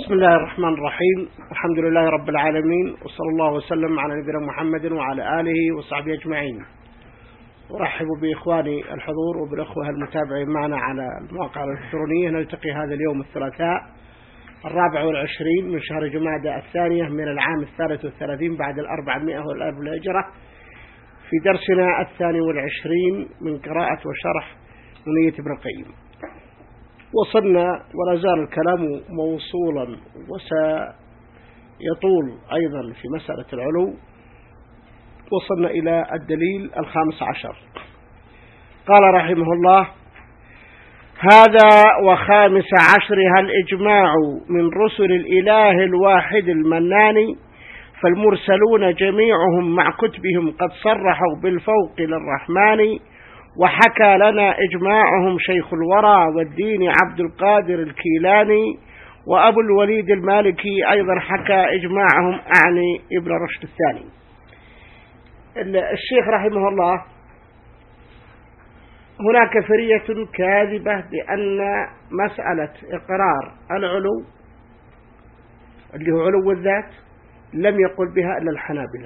بسم الله الرحمن الرحيم. الحمد لله رب العالمين، وصلى الله وسلم على نبينا محمد وعلى آله وصحبه أجمعين. أرحب بإخواني الحضور وبالأخوة المتابعين معنا على المواقع الإلكترونية. نلتقي هذا اليوم الثلاثاء 24 من شهر جمادى الثانية من العام 33 بعد 400 والألف الهجرة في درسنا 22 من قراءة وشرح نونية ابن القيم. وصلنا ولا زال الكلام موصولا وسيطول أيضا في مسألة العلو. وصلنا إلى الدليل 15. قال رحمه الله: هذا وخامس عشرها الإجماع من رسل الإله الواحد المنان، فالمرسلون جميعهم مع كتبهم قد صرحوا بالفوق للرحمن، وحكى لنا إجماعهم شيخ الورى والدين عبد القادر الكيلاني، وأبو الوليد المالكي أيضا حكى إجماعهم، أعني ابن رشد الثاني. الشيخ رحمه الله هناك فرية كاذبة بأن مسألة إقرار العلو اللي هو علو الذات لم يقل بها إلا الحنابلة،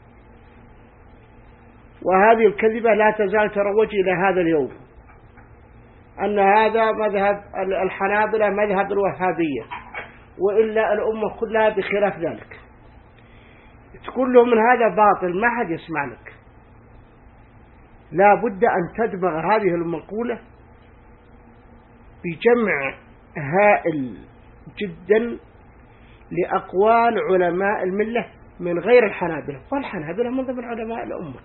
وهذه الكذبة لا تزال تروج إلى هذا اليوم، أن هذا مذهب الحنابلة مذهب الوهابية، وإلا الأمة كلها بخلاف ذلك. تقول لهم من هذا باطل، ما حد يسمع لك. لا بد أن تدمغ هذه المقولة بجمع هائل جدا لأقوال علماء الملة من غير الحنابلة، والحنابلة من ضمن علماء الأمة،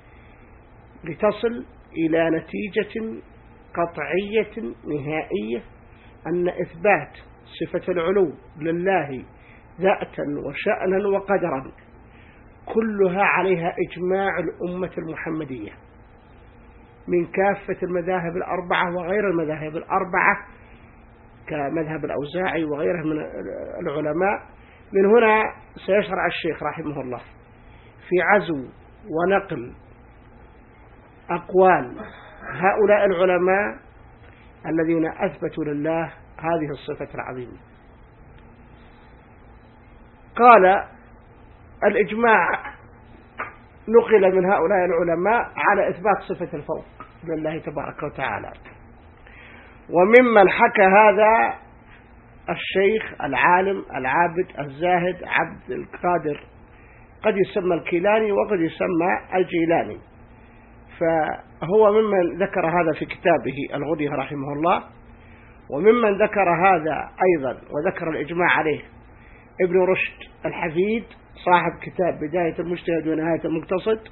لتصل إلى نتيجة قطعية نهائية أن إثبات صفة العلو لله ذاتا وشأنا وقدرا كلها عليها إجماع الأمة المحمدية من كافة المذاهب الأربعة وغير المذاهب الأربعة كمذهب الأوزاعي وغيره من العلماء. من هنا سيشرع الشيخ رحمه الله في عزو ونقل أقوال هؤلاء العلماء الذين أثبتوا لله هذه الصفة العظيمة. قال: الإجماع نقل من هؤلاء العلماء على إثبات صفة الفوق لله تبارك وتعالى، وممن حكى هذا الشيخ العالم العابد الزاهد عبد القادر، قد يسمى الكيلاني وقد يسمى الجيلاني، فهو ممن ذكر هذا في كتابه الغنية رحمه الله. وممن ذكر هذا أيضا وذكر الإجماع عليه ابن رشد الحفيد صاحب كتاب بداية المجتهد ونهاية المقتصد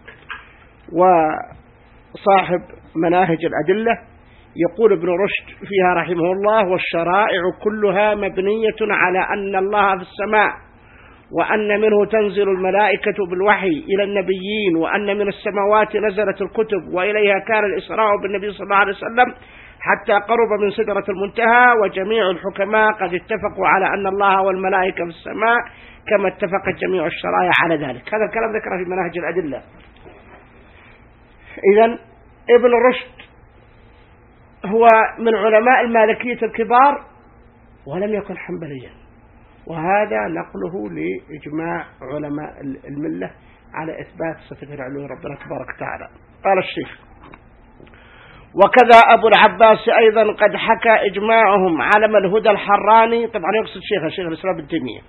وصاحب مناهج الأدلة. يقول ابن رشد فيها رحمه الله: والشرائع كلها مبنية على أن الله في السماء، وأن منه تنزل الملائكة بالوحي إلى النبيين، وأن من السماوات نزلت الكتب، وإليها كان الإسراء بالنبي صلى الله عليه وسلم حتى قرب من سدرة المنتهى، وجميع الحكماء قد اتفقوا على أن الله والملائكة في السماء كما اتفقت جميع الشرائع على ذلك. هذا الكلام ذكره في مناهج الأدلة. إذن ابن رشد هو من علماء المالكية الكبار ولم يكن حنبليا، وهذا نقله لإجماع علماء الملة على إثبات صفة العلو ربنا تبارك وتعالى. قال الشيخ: وكذا أبو العباس أيضا قد حكى إجماعهم علم الهدى الحراني، طبعا يقصد شيخ الإسلام ابن تيمية،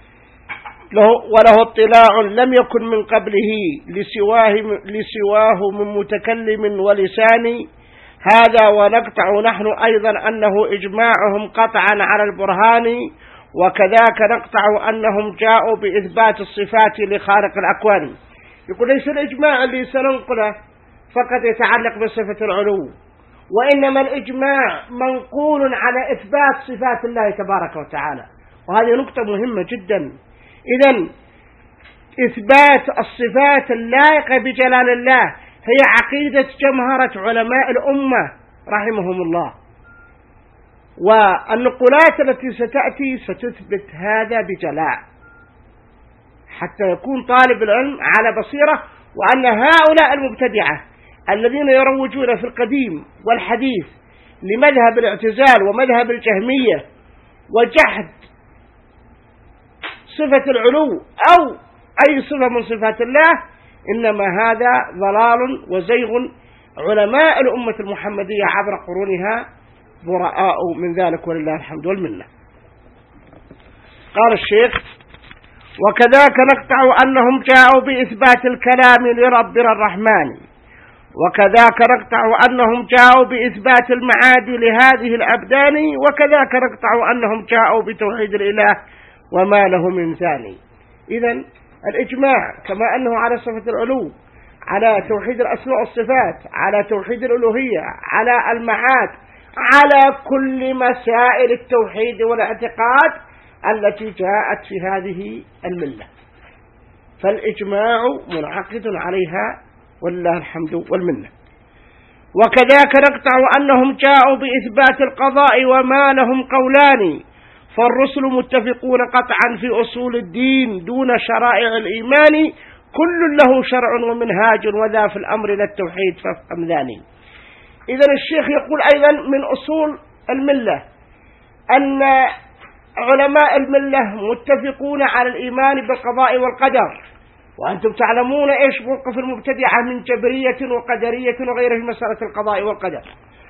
وله اطلاع لم يكن من قبله لسواه من متكلم ولسان، هذا ونقطع نحن أيضا أنه إجماعهم قطعا على البرهان، وكذاك نقطع أنهم جاءوا بإثبات الصفات لخالق الأكوان. يقول ليس الإجماع اللي سننقله فقط يتعلق بصفة العلو، وإنما الإجماع منقول على إثبات صفات الله تبارك وتعالى، وهذه نقطة مهمة جدا. إذن إثبات الصفات اللائقة بجلال الله هي عقيدة جمهرة علماء الأمة رحمهم الله، والنقولات التي ستأتي ستثبت هذا بجلاء حتى يكون طالب العلم على بصيرة، وأن هؤلاء المبتدعة الذين يروجون في القديم والحديث لمذهب الاعتزال ومذهب الجهمية وجحد صفة العلو أو أي صفة من صفات الله، إنما هذا ضلال وزيغ. علماء الأمة المحمدية عبر قرونها براء من ذلك ولله الحمد والمنة. قال الشيخ: وكذاك نقطع أنهم جاءوا بإثبات الكلام لربنا الرحمن، وكذاك نقطع أنهم جاءوا بإثبات المعاد لهذه الأبدان، وكذاك نقطع أنهم جاءوا بتوحيد الإله وما له من ثاني. إذن الإجماع كما أنه على صفة العلو، على توحيد الأسماء والصفات، على توحيد الألوهية، على المعاد، على كل مسائل التوحيد والاعتقاد التي جاءت في هذه الملة، فالإجماع منعقد عليها ولله الحمد والمنة. وكذاك نقطع أنهم جاءوا بإثبات القضاء وما لهم قولان، فالرسل متفقون قطعا في أصول الدين دون شرائع الإيمان، كل له شرع ومنهاج وذا في الأمر للتوحيد فافهم ذاني. إذن الشيخ يقول أيضا من أصول الملة أن علماء الملة متفقون على الإيمان بالقضاء والقدر، وأنتم تعلمون إيش موقف المبتدعة من جبرية وقدرية وغيره في مسألة القضاء والقدر.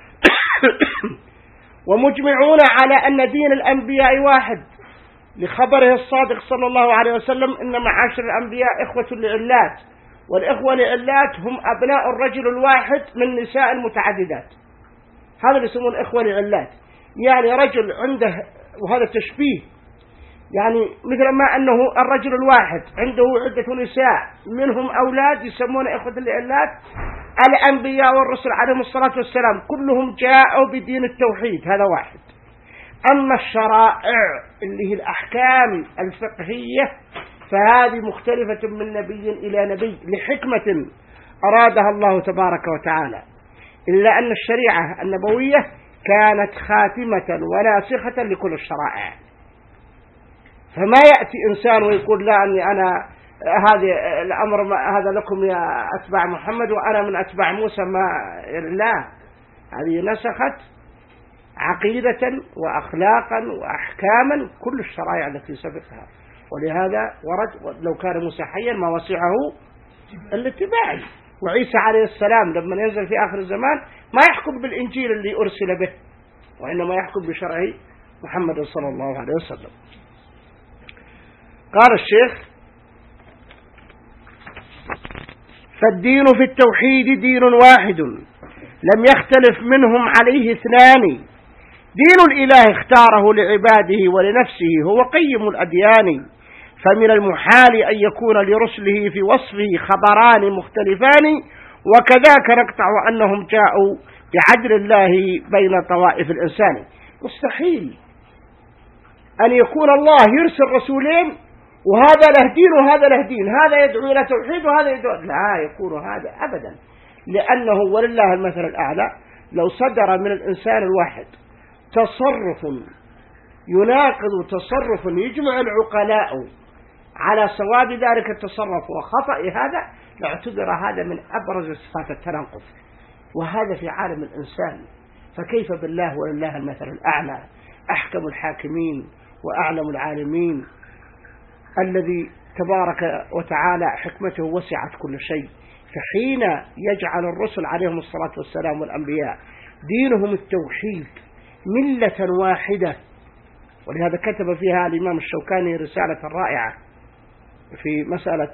ومجمعون على أن دين الأنبياء واحد، لخبره الصادق صلى الله عليه وسلم: إن معاشر الأنبياء إخوة لعلات، والإخوة لعلات هم أبناء الرجل الواحد من نساء المتعددات. هذا اللي يسمون إخوة لعلات، يعني رجل عنده، وهذا تشبيه، يعني مثل ما أنه الرجل الواحد عنده عدة نساء منهم أولاد يسمون إخوة لعلات. الأنبياء والرسل عليهم الصلاة والسلام كلهم جاءوا بدين التوحيد، هذا واحد. أما الشرائع اللي هي الأحكام الفقهية فهذه مختلفة من نبي إلى نبي لحكمة أرادها الله تبارك وتعالى، إلا أن الشريعة النبوية كانت خاتمة وناسخة لكل الشرائع. فما يأتي إنسان ويقول: لا أني أنا هذا الأمر هذا لكم يا أتباع محمد وأنا من أتباع موسى، ما لا، هذه نسخت عقيدة وأخلاقا وأحكاما كل الشرائع التي سبقها. ولهذا ورد: لو كان موسى حيا ما وسعه الاتباع. وعيسى عليه السلام لما ينزل في آخر الزمان ما يحكم بالإنجيل اللي أرسل به، وإنما يحكم بشرع محمد صلى الله عليه وسلم. قال الشيخ: فالدين في التوحيد دين واحد لم يختلف منهم عليه اثنان، دين الإله اختاره لعباده ولنفسه هو قيم الأديان، فمن المحال أن يكون لرسله في وصفه خبران مختلفان، وكذاك نقطع أنهم جاءوا بعدل الله بين طوائف الإنسان. مستحيل أن يكون الله يرسل رسولين وهذا له دين وهذا له دين، هذا يدعو إلى توحيد وهذا يدعو، لا يكون هذا أبدا، لأنه ولله المثل الأعلى لو صدر من الإنسان الواحد تصرف يناقض تصرف يجمع العقلاء على صواب ذلك التصرف وخطأ هذا، لاعتبر هذا من أبرز صفات التناقض، وهذا في عالم الإنسان، فكيف بالله ولله المثل الأعلى، أحكم الحاكمين وأعلم العالمين، الذي تبارك وتعالى حكمته وسعت كل شيء. فحين يجعل الرسل عليهم الصلاة والسلام والأنبياء دينهم التوحيد ملة واحدة، ولهذا كتب فيها الإمام الشوكاني رسالة رائعة في مسألة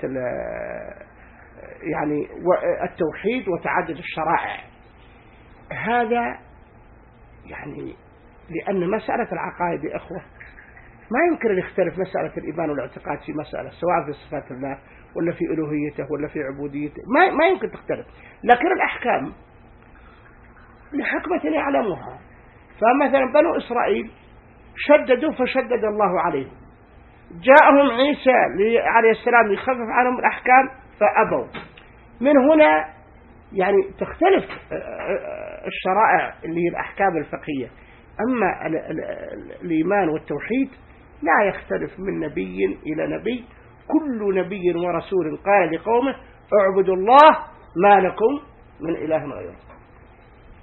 يعني التوحيد وتعدد الشرائع. هذا يعني لأن مسألة العقائد يا إخوة ما يمكن أن يختلف مسألة الإيمان والاعتقاد في مسألة، سواء في صفات الله ولا في ألوهيته ولا في عبوديته، ما يمكن تختلف. لكن الأحكام لحكمة يعلمها. فمثلا بنو إسرائيل شددوا فشدد الله عليهم، جاءهم عيسى عليه السلام يخفف عنهم الأحكام فأبوا. من هنا يعني تختلف الشرائع اللي هي الأحكام الفقهية. أما الإيمان والتوحيد لا يختلف من نبي إلى نبي، كل نبي ورسول قال لقومه اعبدوا الله ما لكم من إله غيره.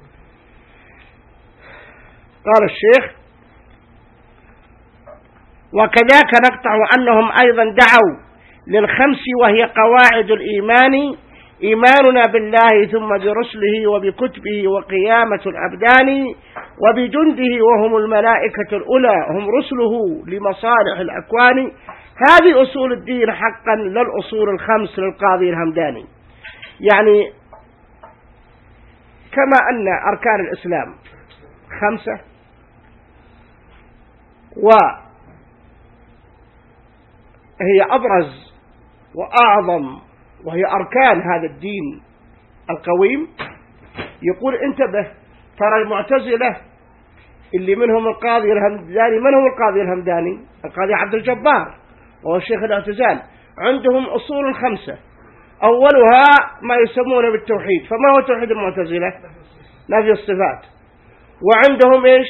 قال الشيخ: وكذاك نقطع أنهم أيضا دعوا للخمس وهي قواعد الإيمان: إيماننا بالله ثم برسله وبكتبه وقيامة الأبدان وبجنده وهم الملائكة الأولى هم رسله لمصالح الأكوان. هذه أصول الدين حقا، للأصول الخمس للقاضي الهمداني. يعني كما أن أركان الإسلام 5 وهي أبرز وأعظم وهي أركان هذا الدين القويم، يقول انتبه، ترى المعتزلة اللي منهم القاضي الهمداني، من هو القاضي الهمداني؟ القاضي عبد الجبار وهو الشيخ الاعتزال، عندهم أصول 5 أولها ما يسمونه بالتوحيد. فما هو توحيد المعتزلة؟ نفي الصفات. وعندهم إيش؟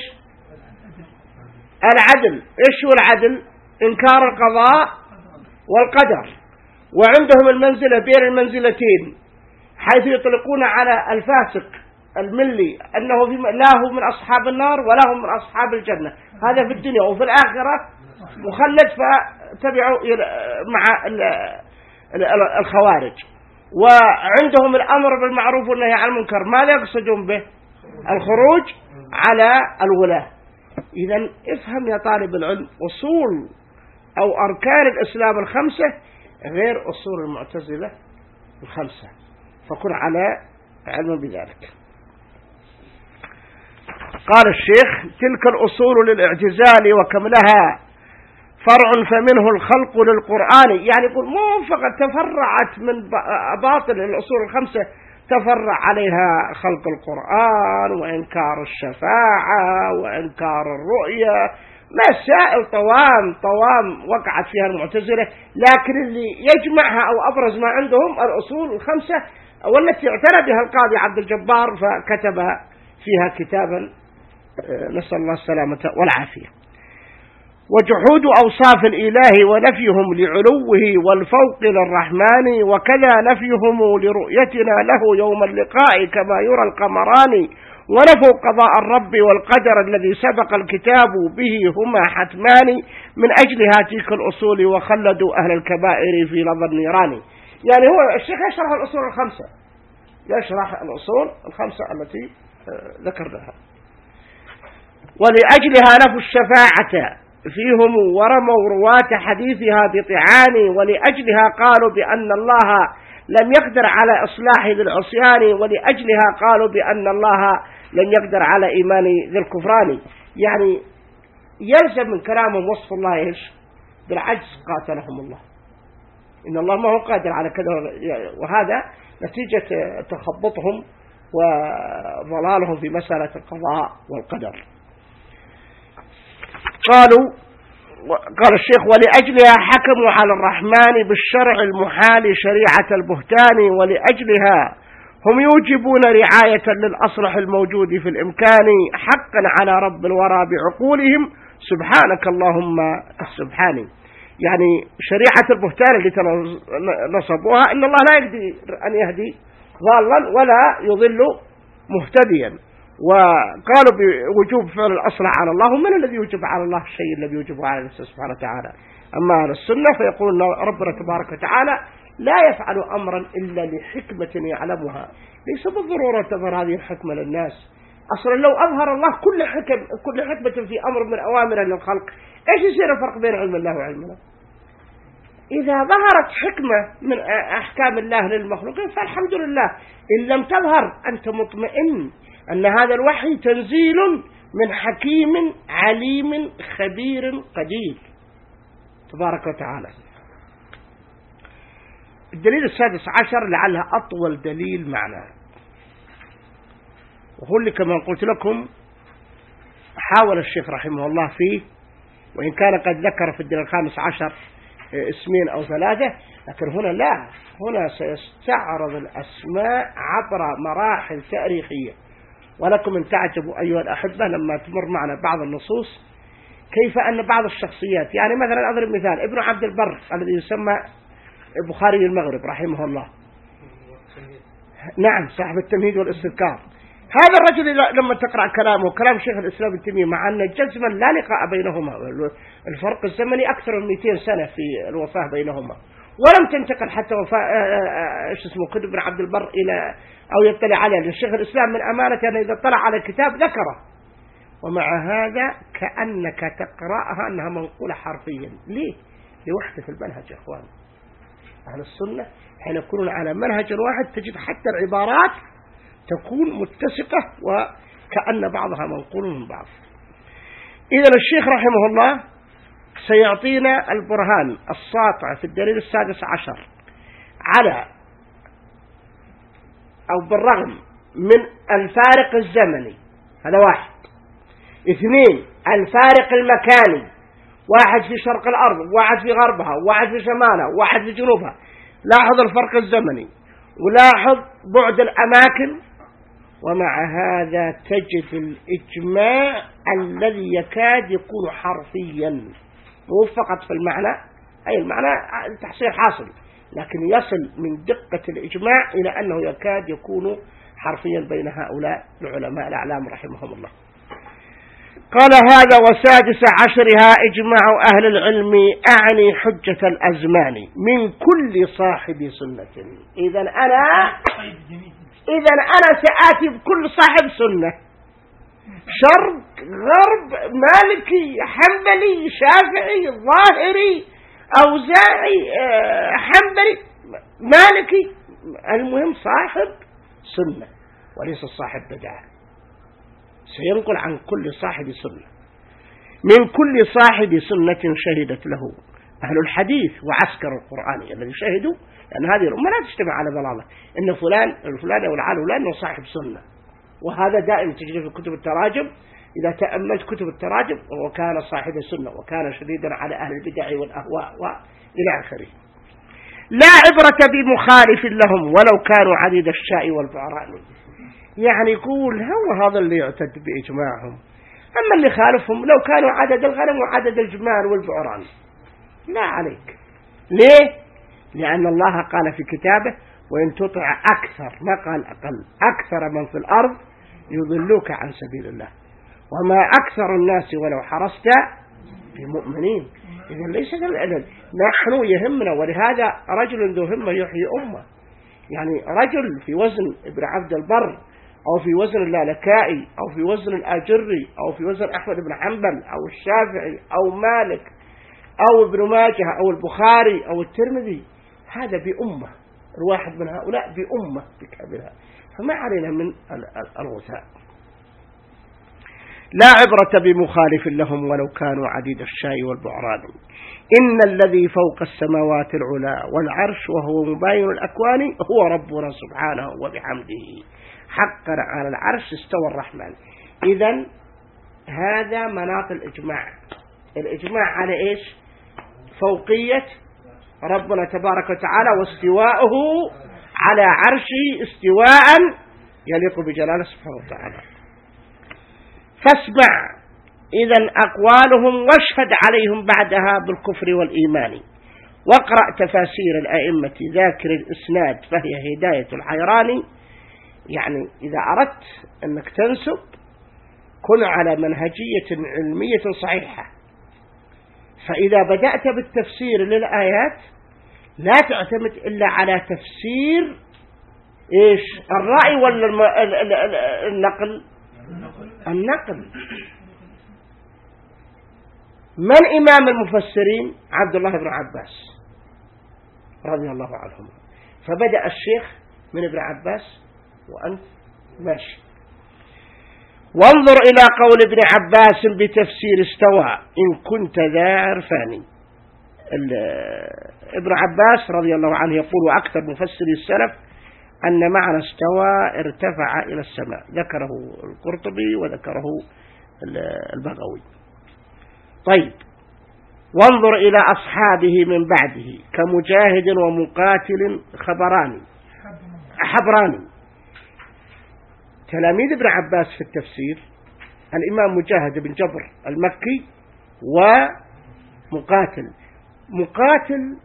العدل. إيش هو العدل؟ إنكار القضاء والقدر. وعندهم المنزلة بين المنزلتين، حيث يطلقون على الفاسق الملي أنه لا هو من أصحاب النار ولا هو من أصحاب الجنة، هذا في الدنيا، وفي الآخرة مخلد، فتبعوا مع الخوارج. وعندهم الأمر بالمعروف والنهي عن المنكر، ماذا يقصدون به؟ الخروج على الولاة. إذن افهم يا طالب العلم، أصول أو أركان الإسلام 5 غير أصول المعتزلة 5، فكن على علم بذلك. قال الشيخ: تلك الأصول للاعتزال وكملها فرع فمنه الخلق للقرآن. يعني يقول مو فقط تفرعت من باطل الأصول 5، تفرع عليها خلق القرآن وإنكار الشفاعة وإنكار الرؤية، مسائل طوام وقعت فيها المعتزلة. لكن اللي يجمعها أو أبرز ما عندهم الأصول 5 والتي اعتنى بها القاضي عبد الجبار، فكتب فيها كتابا نسأل الله السلامة والعافية. وجحود أوصاف الإله ونفيهم لعلوه والفوق للرحمن، وكذا نفيهم لرؤيتنا له يوم اللقاء كما يرى القمران، ونفوا قضاء الرب والقدر الذي سبق الكتاب به هما حتمان، من أجلها تلك الأصول وخلدوا أهل الكبائر في لظى النيران. يعني هو الشيخ يشرح الأصول 5، يشرح الأصول 5 التي ذكرناها. ولأجلها نفوا الشفاعة فيهم ورموا رواة حديثها بطعان، ولأجلها قالوا بأن الله لم يقدر على إصلاح ذي العصيان، ولأجلها قالوا بأن الله لم يقدر على إيمان ذي الكفران. يعني يلزم من كلامهم وصف الله إيش؟ بالعجز، قاتلهم الله، إن الله ما هو قادر على كذا، وهذا نتيجة تخبطهم وضلالهم في مسألة القضاء والقدر. قال الشيخ: ولأجلها حكموا على الرحمن بالشرع المحال شريعة البهتان، ولأجلها هم يوجبون رعاية للأصلح الموجود في الإمكان، حقا على رب الورى بعقولهم سبحانك اللهم السبحاني. يعني شريعة البهتان اللي نصبوها إن الله لا يقدر أن يهدي ضالا ولا يضل مهتديا، وقالوا بوجوب فعل الأصلح على الله. ومن الذي يوجب على الله الشيء الذي يوجبه على نفسه سبحانه وتعالى؟ أما أهل السنة فيقول ربنا تبارك وتعالى لا يفعل أمرا إلا لحكمة يعلمها، ليس بالضرورة تظهر هذه الحكمة للناس. أصلا لو أظهر الله كل حكمة في أمر من أوامره للخلق، إيش يصير الفرق بين علم الله وعلمنا؟ إذا ظهرت حكمة من أحكام الله للمخلوقين فالحمد لله، إن لم تظهر أنت مطمئن أن هذا الوحي تنزيل من حكيم عليم خبير قدير تبارك وتعالى. الدليل 16 لعلها أطول دليل معنا، وهو اللي كما قلت لكم حاول الشيخ رحمه الله فيه، وإن كان قد ذكر في الدليل 15 اسمين أو 3، لكن هنا لا، هنا سيستعرض الأسماء عبر مراحل تاريخية. ولكم أن تعجبوا أيها الأحبة لما تمر معنا بعض النصوص كيف أن بعض الشخصيات، يعني مثلا أضرب مثال ابن عبد البر الذي يسمى بخاري المغرب رحمه الله، نعم صاحب التمهيد والاستذكار، هذا الرجل لما تقرأ كلامه كلام شيخ الإسلام ابن تيمية، مع أن جزما لا لقاء بينهما، الفرق الزمني أكثر من 200 سنة في الوفاة بينهما، ولم تنتقل حتى وفاة كتب ابن عبد البر إلى أو يطلع عليه، لأن شيخ الإسلام من أمانة أن إذا طلع على الكتاب ذكره، ومع هذا كأنك تقرأها أنها منقولة حرفيا. ليه؟ لوحدة المنهج يا أخوان. أهل السنة حين يكونون على منهج واحد تجد حتى العبارات تكون متسقة وكأن بعضها منقول من بعض. إذن الشيخ رحمه الله سيعطينا البرهان الساطع في الدليل 16 على أو بالرغم من الفارق الزمني، هذا 1. 2 الفارق المكاني، 1 في شرق الأرض، 1 في غربها، 1 في شمالها، 1 في جنوبها. لاحظ الفرق الزمني ولاحظ بعد الأماكن، ومع هذا تجد الإجماع الذي يكاد يكون حرفيا، مو فقط في المعنى، أي المعنى التحصيل حاصل، لكن يصل من دقة الإجماع إلى أنه يكاد يكون حرفيا بين هؤلاء العلماء الأعلام رحمهم الله. قال هذا 16 إجماع أهل العلم، أعني حجة الأزمان من كل صاحب سنة. إذن أنا سآتي بكل صاحب سنة، شرق غرب، مالكي حنبلي شافعي ظاهري أوزاعي حنبلي مالكي، المهم صاحب سنة وليس صاحب بدعة. سينقل عن كل صاحب سنة، من كل صاحب سنة شهدت له أهل الحديث وعسكر القرآن الذي شهدوا، لأن هذه الأمة لا تجتمع على ضلالة، إن فلان أو العالم لأنه صاحب سنة، وهذا دائما تجد في كتب التراجم. إذا تأملت كتب التراجم وكان صاحب السنة وكان شديدا على أهل البدع والأهواء وإلى آخره. لا عبرة بمخالف لهم ولو كانوا عديد الشاء والبعران، يعني يقول هو هذا اللي يعتد بإجماعهم، أما اللي خالفهم لو كانوا عدد الغنم وعدد الجمال والبعران لا عليك. ليه؟ لأن الله قال في كتابه وإن تطع أكثر، ما قال أقل، أكثر من في الأرض يضلوك عن سبيل الله وما أكثر الناس ولو حرصت بمؤمنين. إذن ليس العدد، نحن يهمنا، ولهذا رجل ذو همة يحيي أمة، يعني رجل في وزن ابن عبد البر أو في وزن اللالكائي أو في وزن الآجري أو في وزن أحمد بن حنبل أو الشافعي أو مالك أو ابن ماجه أو البخاري أو الترمذي، هذا بأمة، الواحد من هؤلاء بأمة بكاملها، فما علينا من الغثاء. لا عبرة بمخالف لهم ولو كانوا عديد الشاء والبعران، إن الذي فوق السماوات العلا والعرش وهو مباين الأكوان هو ربنا سبحانه وبحمده، حقا على العرش استوى الرحمن. إذن هذا مناط الإجماع. الإجماع على إيش؟ فوقية ربنا تبارك وتعالى واستواءه على عرشه استواء يليق بجلاله سبحانه وتعالى. فاسمع إذن أقوالهم واشهد عليهم بعدها بالكفر والإيمان، واقرأ تفاسير الأئمة ذاكر الإسناد فهي هداية الحيران. يعني إذا أردت أنك تنسب كن على منهجية علمية صحيحة، فإذا بدأت بالتفسير للآيات لا تعتمد إلا على تفسير إيش؟ الرأي ولا النقل؟ النقل. من إمام المفسرين؟ عبد الله بن عباس رضي الله عنهما. فبدأ الشيخ من ابن عباس وأنت ماشي. وانظر إلى قول ابن عباس بتفسير استوى إن كنت ذا عرفاني. ابن عباس رضي الله عنه يقول وأكثر مفسري السلف أن معنى استوى ارتفع إلى السماء، ذكره القرطبي وذكره البغوي. طيب، وانظر إلى أصحابه من بعده كمجاهد ومقاتل حبراني. تلاميذ ابن عباس في التفسير الإمام مجاهد بن جبر المكي ومقاتل. مقاتل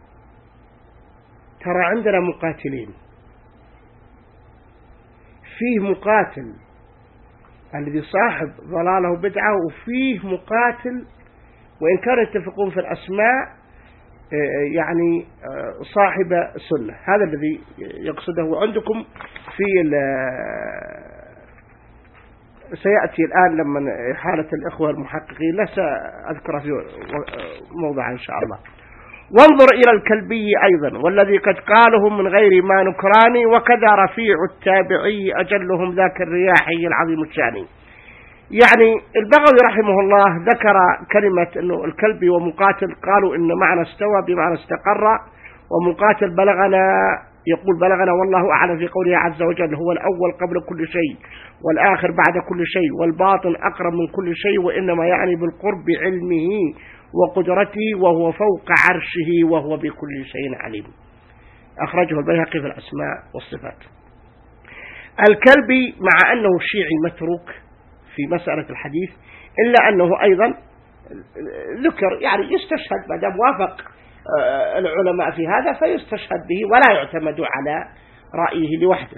ترى عندنا مقاتلين، فيه مقاتل الذي صاحب ضلاله بدعة وفيه مقاتل، وإن كانوا يتفقون في الأسماء يعني صاحب سنة. هذا الذي يقصده. وعندكم في سيأتي الآن لما حالة الإخوة المحققين لا سأذكر في موضع إن شاء الله. وانظر إلى الكلبي أيضا والذي قد قاله من غير ما نكران، وكذا رفيع التابعي أجلهم ذاك الرياحي العظيم الشاني. يعني البغوي رحمه الله ذكر كلمة أنه الكلبي ومقاتل قالوا إن معنى استوى بمعنى استقر، ومقاتل يقول بلغنا والله أعلم في قوله عز وجل هو الأول قبل كل شيء والآخر بعد كل شيء والباطن أقرب من كل شيء، وإنما يعني بالقرب علمه وقدرته وهو فوق عرشه وهو بكل شيء عليم. أخرجه البيهقي في الأسماء والصفات. الكلبي مع أنه شيعي متروك في مسألة الحديث إلا أنه أيضا ذكر، يعني يستشهد ما دام وافق العلماء في هذا فيستشهد به ولا يعتمد على رأيه لوحده.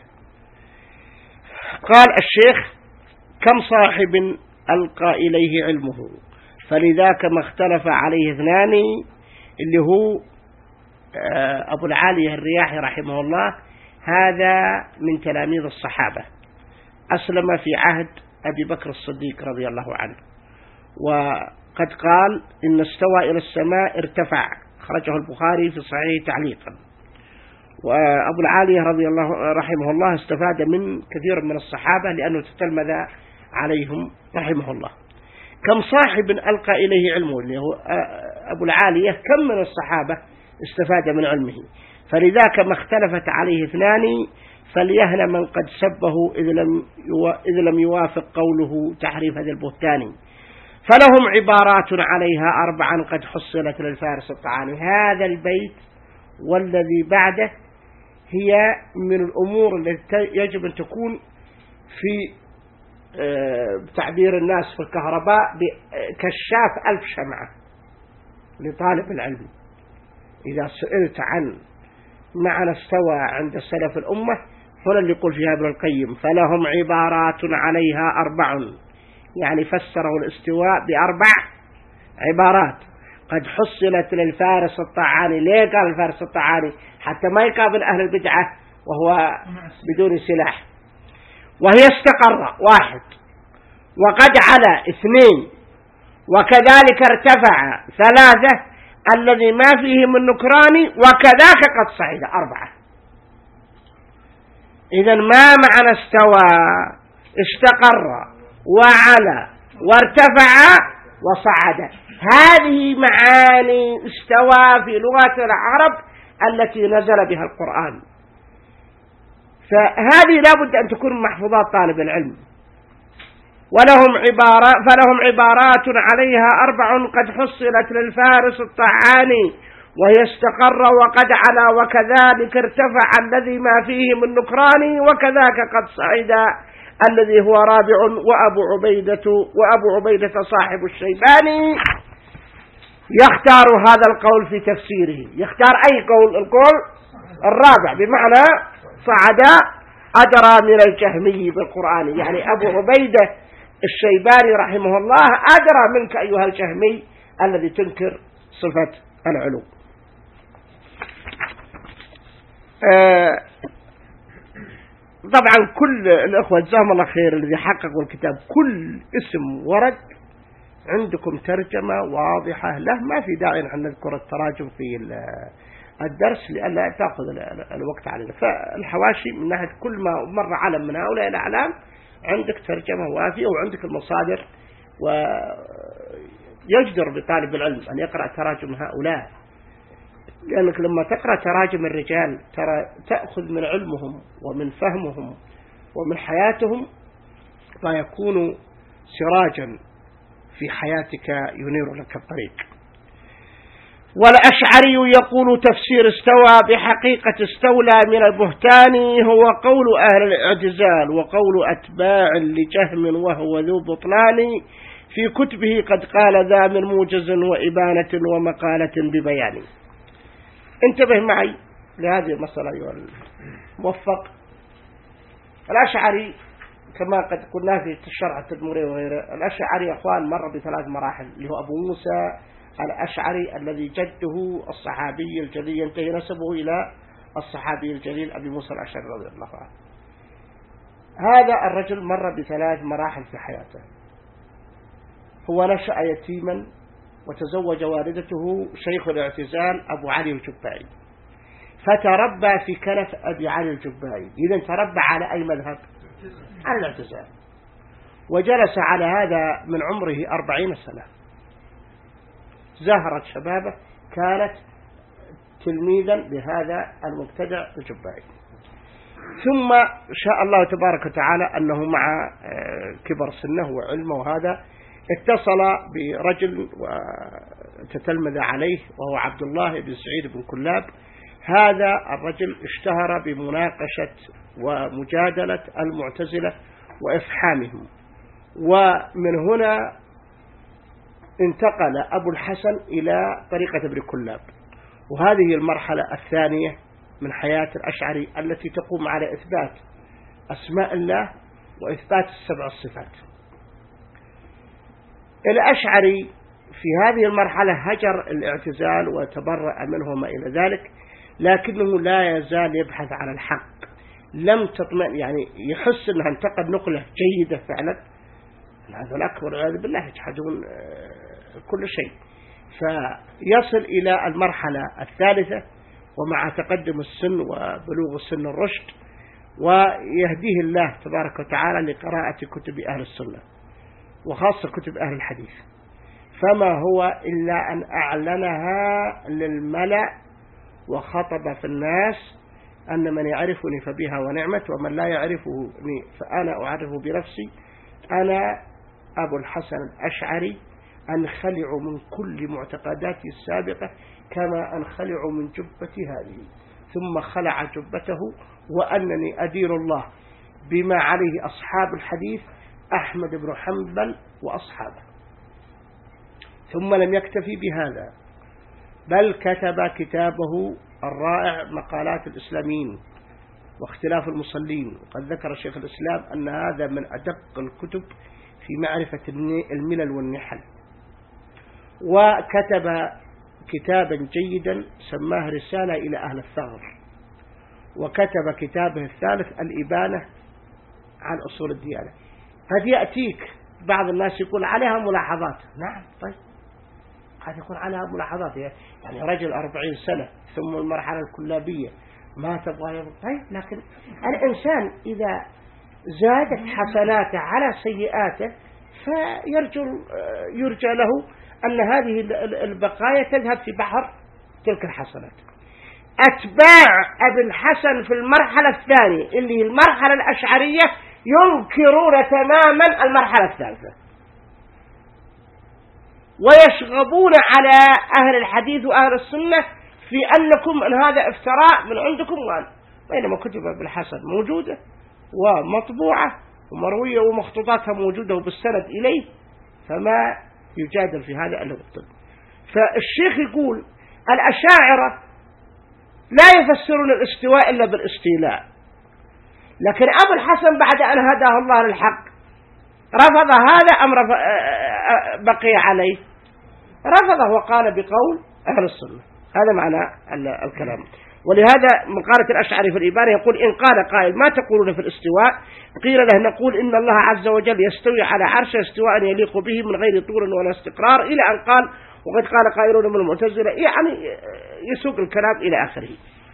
قال الشيخ كم صاحب ألقى إليه علمه فلذاك ما اختلف عليه اثنان، اللي هو أبو العالية الرياحي رحمه الله. هذا من تلاميذ الصحابة، أسلم في عهد أبي بكر الصديق رضي الله عنه، وقد قال إن استوى إلى السماء ارتفع، خرجه البخاري في صحيح تعليقا. وأبو العالية رحمه الله استفاد من كثير من الصحابة لأنه تتلمذ عليهم رحمه الله. كم صاحب ألقى إليه علمه، اللي هو أبو العالية كم من الصحابة استفاد من علمه، فلذاك ما اختلفت عليه اثنان فليهن من قد سبه إذ لم يوافق قوله تحريف هذا البهتان، فلهم عبارات عليها 4 قد حصلت للفارس الطعاني. هذا البيت والذي بعده هي من الأمور التي يجب أن تكون في تعبير الناس في الكهرباء كشاف 1000 شمعة لطالب العلم. إذا سئلت عن معنى استوى عند سلف الأمة هنا اللي يقول فيها ابن القيم فلهم عبارات عليها 4، يعني فسروا الاستواء ب4 عبارات قد حصلت للفارس الطعاني. ليه قال الفارس الطعاني؟ حتى ما يقابل أهل البدعة وهو بدون سلاح. وهي استقر 1 وقد على 2 وكذلك ارتفع 3 الذي ما فيه من نكران وكذاك قد صعد 4. إذن ما معنى استوى؟ استقر وعلى وارتفع وصعد. هذه معاني استوى في لغة العرب التي نزل بها القرآن، فهذه لا بد أن تكون محفوظات طالب العلم. فلهم عبارات عليها 4 قد حصلت للفارس الطعاني، وهي استقر وقد علا وكذلك ارتفع الذي ما فيه من نكران وكذاك قد صعد الذي هو رابع. وأبو عبيدة صاحب الشيباني يختار هذا القول في تفسيره. يختار أي قول؟ القول الرابع، بمعنى صعد أدرى من الجهمي بالقرآن. يعني أبو عبيدة الشيباني رحمه الله أدرى منك أيها الجهمي الذي تنكر صفة العلو. طبعا كل الأخوة جزاهم الله خير الذي حققوا الكتاب كل اسم ورد عندكم ترجمة واضحة له، ما في داعي أن نذكر التراجم في الدرس لألا تأخذ الوقت علينا. فالحواشي من ناحية كل ما مر علم من هؤلاء الأعلام عندك ترجمة وافية وعندك المصادر، ويجدر بطالب العلم أن يقرأ تراجم هؤلاء، لأنك لما تقرأ تراجم الرجال ترى تأخذ من علمهم ومن فهمهم ومن حياتهم فيكون سراجا في حياتك ينير لك الطريق. والأشعري يقول تفسير استوى بحقيقة استولى من البهتان هو قول أهل الاعتزال وقول أتباع لجهم وهو ذو بطلان، في كتبه قد قال ذا من موجز وإبانة ومقالة ببيان. انتبه معي لهذه المسألة أيها الموفق. الأشعري كما قد قلنا في الشرع التدمري وغيره. الأشعري يا أخوان مر ب3 مراحل، اللي هو أبو موسى الأشعري الذي جده الصحابي الجليل ينتهي نسبه إلى الصحابي الجليل أبي موسى الأشعري رضي الله عنه. هذا الرجل مر ب3 مراحل في حياته. هو نشأ يتيما وتزوج والدته شيخ الاعتزال أبو علي الجبائي، فتربى في كنف أبي علي الجبائي. إذن تربى على أي مذهب؟ على الاعتزال. وجلس على هذا من عمره 40 سنة. زهرت شبابه كانت تلميذا لهذا المبتدع الجبائي. ثم شاء الله تبارك وتعالى أنه مع كبر سنه وعلمه وهذا اتصل برجل وتتلمذ عليه وهو عبد الله بن سعيد بن كلاب. هذا الرجل اشتهر بمناقشة ومجادلة المعتزلة وإفحامهم، ومن هنا انتقل أبو الحسن إلى طريقة ابن كلاب. وهذه المرحلة الثانية من حياة الأشعري التي تقوم على إثبات أسماء الله وإثبات ال7 الصفات. الأشعري في هذه المرحلة هجر الاعتزال وتبرأ منه وما إلى ذلك، لكنه لا يزال يبحث عن الحق. لم تطمئن، يعني يحس أنها انتقد نقلة جيدة فعلا. هذا الأكبر والعياذ بالله يجحدون كل شيء. فيصل إلى المرحلة الثالثة ومع تقدم السن وبلوغ سن الرشد، ويهديه الله تبارك وتعالى لقراءة كتب أهل السنة وخاصة كتب أهل الحديث. فما هو إلا أن أعلنها للملأ وخطب في الناس أن من يعرفني فبها ونعمت، ومن لا يعرفني فأنا أعرفه بنفسي. أنا أبو الحسن الأشعري أنخلع من كل معتقداتي السابقة كما أنخلع من جبتي هذه. ثم خلع جبته، وأنني أدير الله بما عليه أصحاب الحديث أحمد بن حنبل وأصحابه. ثم لم يكتفي بهذا، بل كتب كتابه الرائع مقالات الإسلاميين واختلاف المصلين. وقد ذكر شيخ الإسلام أن هذا من أدق الكتب في معرفة الملل والنحل. وكتب كتابا جيدا سماه رسالة إلى أهل الثغر. وكتب كتابه الثالث الإبانة عن أصول الديانة. قد يأتيك بعض الناس يقول عليها ملاحظات. نعم، طيب قد يكون عليها ملاحظات، يعني رجل 40 سنة ثم المرحلة الكلابية ما تبغى يبغى. طيب، لكن الإنسان إذا زادت حسناته على سيئاته فيرجى له أن هذه البقايا تذهب في بحر تلك الحسنات. أتباع أبي الحسن في المرحلة الثانية اللي هي المرحلة الأشعرية ينكرون تماما المرحلة الثالثة، ويشغبون على أهل الحديث وأهل السنة في أنكم أن هذا افتراء من عندكم، بينما كتب ابن الحسن موجودة ومطبوعة ومروية ومخطوطاتها موجودة وبالسند إليه، فما يجادل في هذا إلا بالطب. فالشيخ يقول الأشاعرة لا يفسرون الاستواء إلا بالاستيلاء، لكن أبو الحسن بعد أن هداه الله للحق رفض هذا أمر بقي عليه، رفضه وقال بقول أهل السنة. هذا معنى الكلام. ولهذا مقالة الأشعري في الإبانة يقول إن قال قائل ما تقولون في الاستواء، قيل له نقول إن الله عز وجل يستوي على عرشه استواء يليق به من غير طول ولا استقرار، إلى أن قال وقد قال قائلون من المعتزلة، يعني يسوق الكلام إلى آخره.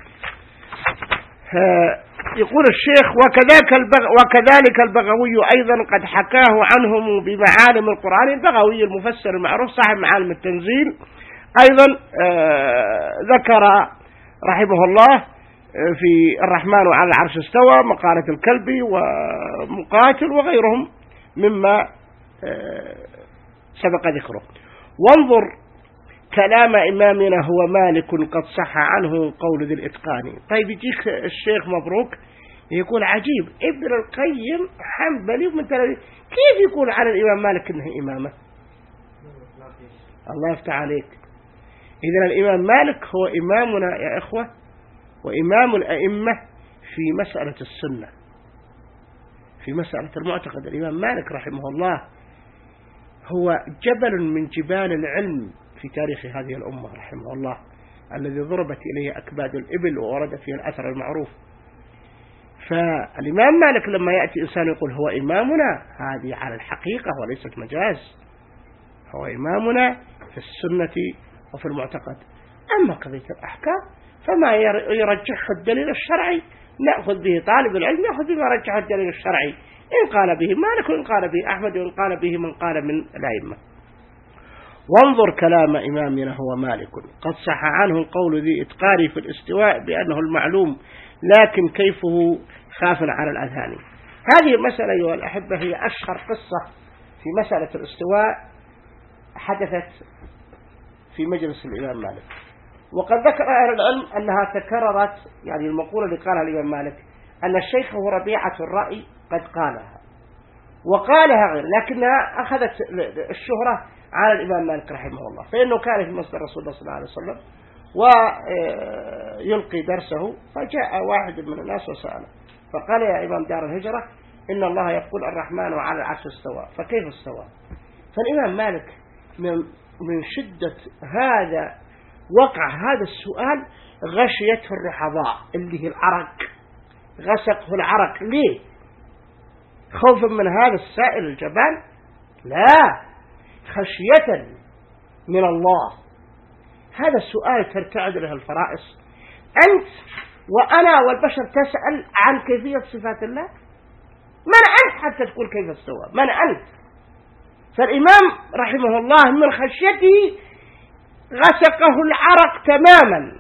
يقول الشيخ وكذلك البغوي أيضا قد حكاه عنهم بمعالم القرآن. البغوي المفسر المعروف صاحب معالم التنزيل أيضا ذكر رحمه الله في الرحمن على العرش استوى، مقالة الكلبي ومقاتل وغيرهم مما سبق ذكره. وانظر كلام إمامنا هو مالك قد صح عنه قول ذي الإتقان. طيب يجيك الشيخ مبروك يقول عجيب ابن القيم حنبلي ومن تلالي، كيف يقول على الإمام مالك إنه إمامه؟ الله يفتح عليك. إذن الإمام مالك هو إمامنا يا إخوة وإمام الأئمة في مسألة السنة. في مسألة المعتقد. الإمام مالك رحمه الله هو جبل من جبال العلم في تاريخ هذه الأمة رحمه الله، الذي ضربت إليه أكباد الإبل وورد فيه الأثر المعروف. فالإمام مالك لما يأتي إنسان يقول هو إمامنا، هذه على الحقيقة وليست مجاز، هو إمامنا في السنة وفي المعتقد. أما قضية الأحكام فما يرجح الدليل الشرعي نأخذ به، طالب العلم يأخذ بما رجح الدليل الشرعي، إن قال به مالك وإن قال به أحمد وإن قال به من قال من الأئمة. وانظر كلام إمامنا هو مالك، قد صح عنه القول ذي إتقان في الاستواء بأنه المعلوم لكن كيفه خاف على الأذهان. هذه المسألة أيها الأحبة هي أشهر قصة في مسألة الاستواء حدثت في مجلس الإمام مالك، وقد ذكر أهل العلم أنها تكررت، يعني المقولة اللي قالها الإمام مالك أن الشيخ هو ربيعة الرأي قد قالها وقالها غير، لكنها أخذت الشهرة على الإمام مالك رحمه الله، فإنه كان في مسجد رسول الله صلى الله عليه وسلم ويلقي درسه، فجاء واحد من الناس وسأله فقال يا إمام دار الهجرة إن الله يقول الرحمن وعلى العرش استوى، فكيف استوى؟ فالإمام مالك من شدة هذا وقع هذا السؤال غشيته الرحضاء اللي هي العرق، غسقه العرق. ليه؟ خوفا من هذا السائل الجبان؟ لا، خشية من الله. هذا السؤال ترتعد له الفرائص، أنت وأنا والبشر تسأل عن كيفية صفات الله، من أنت حتى تقول كيف استوى؟ من أنت؟ فالإمام رحمه الله من خشيته غسقه العرق تماما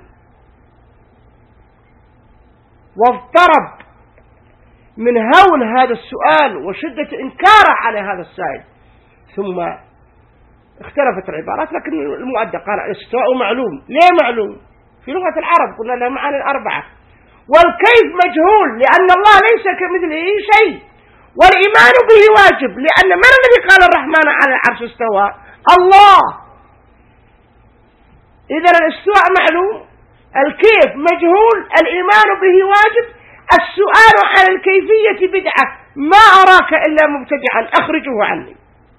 واضطرب من هول هذا السؤال وشدة إنكاره على هذا السائل. ثم اختلفت العبارات، لكن المؤدى قال الاستواء معلوم. ليه معلوم؟ في لغة العرب قلنا لها معاني الأربعة. والكيف مجهول لأن الله ليس كمثله شيء، والإيمان به واجب لأن من الذي قال الرحمن على العرش استوى؟ الله. إذن الاستواء معلوم، الكيف مجهول، الإيمان به واجب، السؤال عن الكيفية بدعة، ما أراك إلا مبتدعا أخرجه عني.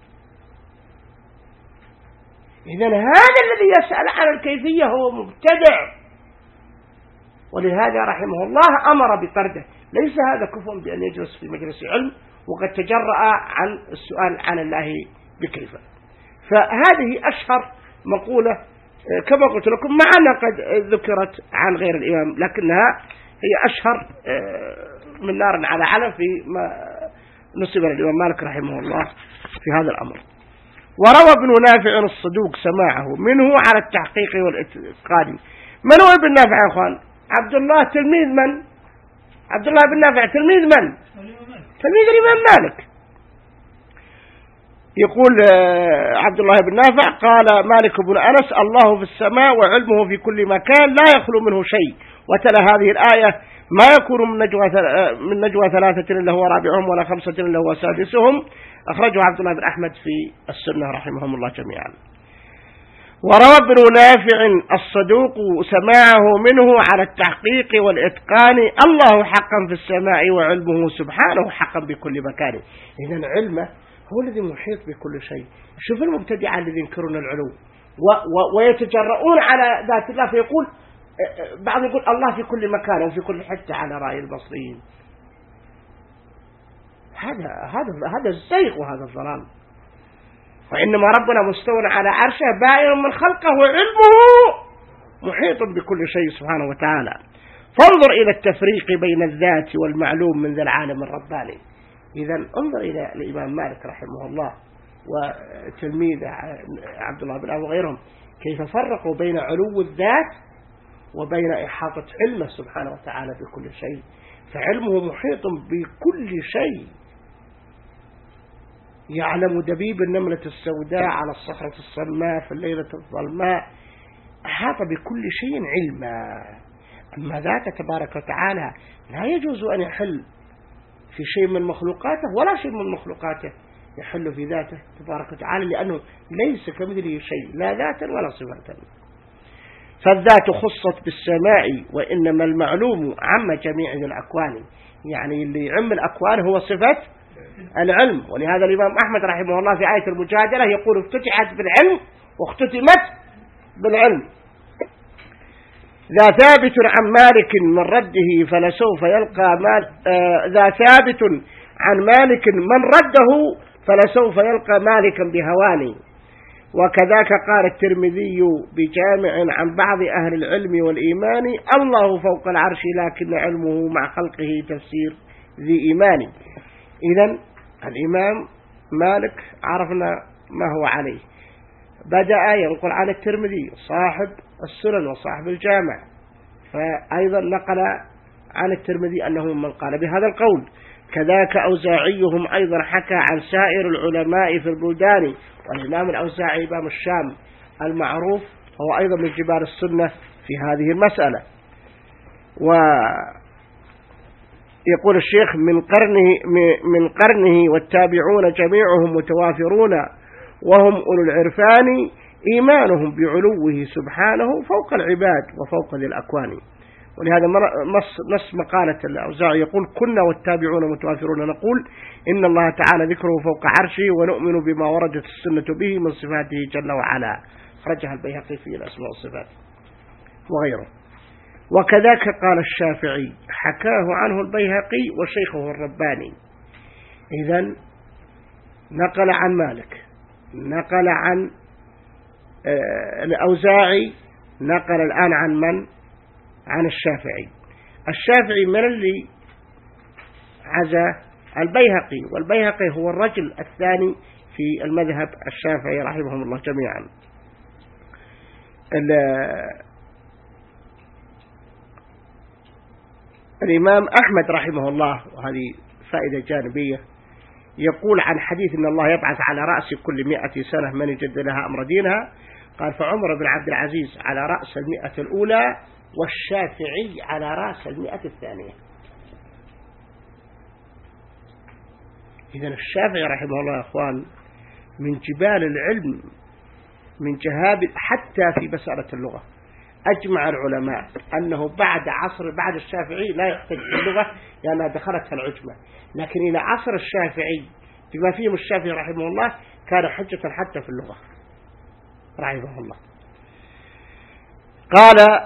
إذن هذا الذي يسأل عن الكيفية هو مبتدع، ولهذا رحمه الله أمر بطرده. ليس هذا كفر بأن يجلس في مجلس علم وقد تجرأ عن السؤال عن الله بكيفه. فهذه أشهر مقولة كما قلت لكم، مع أنها قد ذكرت عن غير الإمام، لكنها هي أشهر من نار على علم في ما نسب الإمام مالك رحمه الله في هذا الأمر. وروى ابن نافع الصدوق سماعه منه على التحقيق والإتقان. من هو ابن نافع يا أخوان؟ عبد الله تلميذ من؟ عبد الله بن نافع تلميذ من؟ تلميذ الإمام مالك. يقول عبد الله بن نافع قال مالك بن أنس الله في السماء وعلمه في كل مكان لا يخلو منه شيء، وتلا هذه الآية ما يكون من نجوى ثلاثة إلا هو رابعهم ولا خمسة إلا هو سادسهم. أخرجه عبد الله بن أحمد في السنة رحمهم الله جميعا. وروى ابن نافع الصدوق سماعه منه على التحقيق والإتقان الله حقا في السماء وعلمه سبحانه حقا بكل مكان. إذن علمه هو الذي محيط بكل شيء. شوف المبتدعة الذين ينكرون العلو ويتجرؤون على ذات الله، فيقول بعض يقول الله في كل مكان وفي كل حتة على رأي البصريين. هذا الزيغ وهذا الضلال. وإنما ربنا مستوى على عرشه بائن من خلقه وعلمه محيط بكل شيء سبحانه وتعالى. فانظر إلى التفريق بين الذات والمعلوم من ذا العالم الرباني. إذن انظر إلى الإمام مالك رحمه الله وتلميذ عبد الله بن أبي وغيرهم كيف فرقوا بين علو الذات وبين إحاطة علمه سبحانه وتعالى بكل شيء. فعلمه محيط بكل شيء، يعلم دبيب النملة السوداء على الصخرة الصماء في الليلة الظلماء، أحاط بكل شيء علما. أما ذاته تبارك وتعالى لا يجوز أن يحل في شيء من مخلوقاته ولا شيء من مخلوقاته يحل في ذاته تبارك وتعالى، لأنه ليس كمثله شيء لا ذاتا ولا صفة. فالذات خصت بالسماء وإنما المعلوم عم جميع الأكوان. يعني اللي يعم الأكوان هو صفة العلم. ولهذا الإمام أحمد رحمه الله في آية المجادلة يقول افتتحت بالعلم واختتمت بالعلم. ذا ثابت عن مالك من رده فلسوف يلقى ذا ثابت عن مالك من رده فلسوف يلقى مالكا بهواني. وكذاك قال الترمذي بجامع عن بعض أهل العلم والإيمان الله فوق العرش لكن علمه مع خلقه تفسير ذي إيمان. إذن الإمام مالك عرفنا ما هو عليه، بدأ ينقل عن الترمذي صاحب السنن وصاحب الجامع، فأيضا نقل عن الترمذي أنه من قال بهذا القول. كذاك أوزاعيهم أيضا حكى عن سائر العلماء في البلدان، والإمام الأوزاعي إمام الشام المعروف هو أيضا من جبال السنة في هذه المسألة. ويقول الشيخ من قرنه والتابعون جميعهم متوافرون وهم أولو العرفان إيمانهم بعلوه سبحانه فوق العباد وفوق ذي الأكوان. ولهذا نص مقالة الأوزاعي يقول كنا والتابعون متوافرون نقول إن الله تعالى ذكره فوق عرشه ونؤمن بما وردت السنة به من صفاته جل وعلا. خرجها البيهقي في الأسماء والصفات وغيره. وكذاك قال الشافعي حكاه عنه البيهقي وشيخه الرباني. إذن نقل عن مالك، نقل عن الأوزاعي، نقل الآن عن من؟ عن الشافعي. الشافعي من اللي عزى؟ البيهقي، والبيهقي هو الرجل الثاني في المذهب الشافعي رحمهم الله جميعا. الإمام أحمد رحمه الله، وهذه فائدة جانبية، يقول عن حديث إن الله يبعث على رأس كل 100 سنة من يجد لها أمر دينها، قال فعمر بن عبد العزيز على رأس 100 الأولى والشافعي على رأس 100 الثانية. إذن الشافعي رحمه الله يا أخوان من جبال العلم، من جهاب حتى في مسألة اللغة. أجمع العلماء أنه بعد الشافعي لا يحتج باللغة لأنها دخلتها العجمة، لكن إلى عصر الشافعي بما فيهم الشافعي رحمه الله كان حجة حتى في اللغة رحمه الله. قال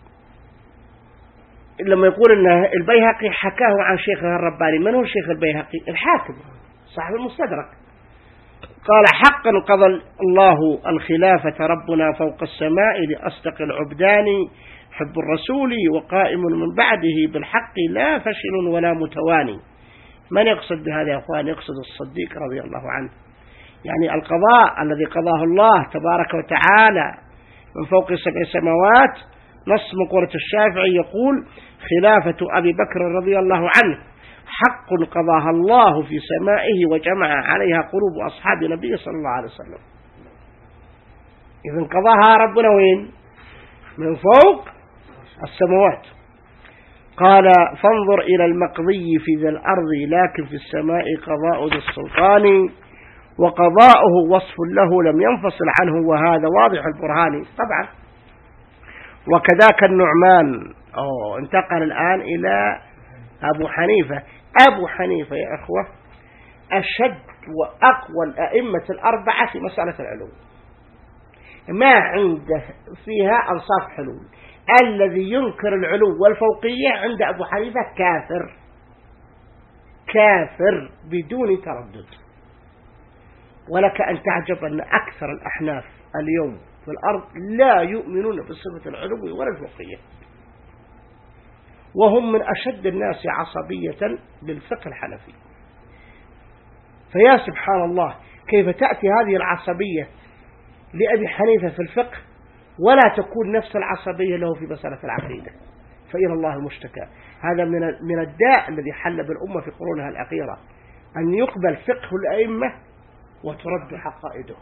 لما يقول إن البيهقي حكاه عن شيخه الرباني، من هو الشيخ البيهقي؟ الحاكم صاحب المستدرك. قال حقا قضى الله الخلافة ربنا فوق السماء لأصدق العبدان حب الرسول وقائم من بعده بالحق لا فشل ولا متواني. من يقصد بهذا يا أخوان؟ يقصد الصديق رضي الله عنه. يعني القضاء الذي قضاه الله تبارك وتعالى من فوق 7 سماوات، نص مقولة الشافعي يقول خلافة أبي بكر رضي الله عنه حق قضاها الله في سمائه وجمع عليها قلوب أصحاب النبي صلى الله عليه وسلم. إذن قضاها ربنا وين؟ من فوق السماوات. قال فانظر إلى المقضي في ذي الأرض لكن في السماء قضاء ذي السلطان وقضاؤه وصف له لم ينفصل عنه وهذا واضح البرهان. طبعا وكذاك النعمان انتقل الآن إلى أبو حنيفة. أبو حنيفة يا أخوة أشد وأقوى الأئمة الأربعة في مسألة العلوم، ما عنده فيها أنصاف حلول. الذي ينكر العلو والفوقية عند أبو حنيفة كافر، كافر بدون تردد. ولك أن تعجب أن أكثر الأحناف اليوم في الأرض لا يؤمنون بصفة العلو ولا الفوقية، وهم من أشد الناس عصبية للفقه الحنفي. فيا سبحان الله كيف تأتي هذه العصبية لأبي حنيفة في الفقه ولا تكون نفس العصبية له في مسألة العقيدة. فإلى الله المشتكى. هذا من الداء الذي حل بالأمة في قرونها الأخيرة، أن يقبل فقه الأئمة وترد حقائدهم،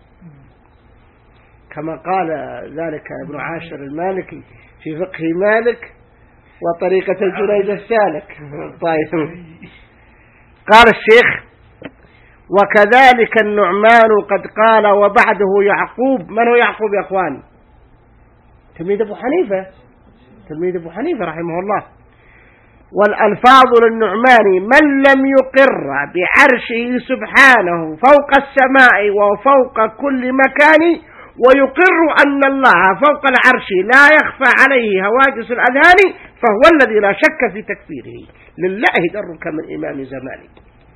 كما قال ذلك ابن عاشر المالكي في فقه مالك وطريقة الجريج السالك. طيب. قال الشيخ وكذلك النعمان قد قال وبعده يعقوب. من هو يعقوب يا أخوان؟ تلميذ أبو حنيفة، تلميذ أبو حنيفة رحمه الله. والألفاظ للنعمان من لم يقر بعرشه سبحانه فوق السماء وفوق كل مكان ويقر أن الله فوق العرش لا يخفى عليه هواجس الأذهان فهو الذي لا شك في تكفيره. لله درك من إمام زمانك.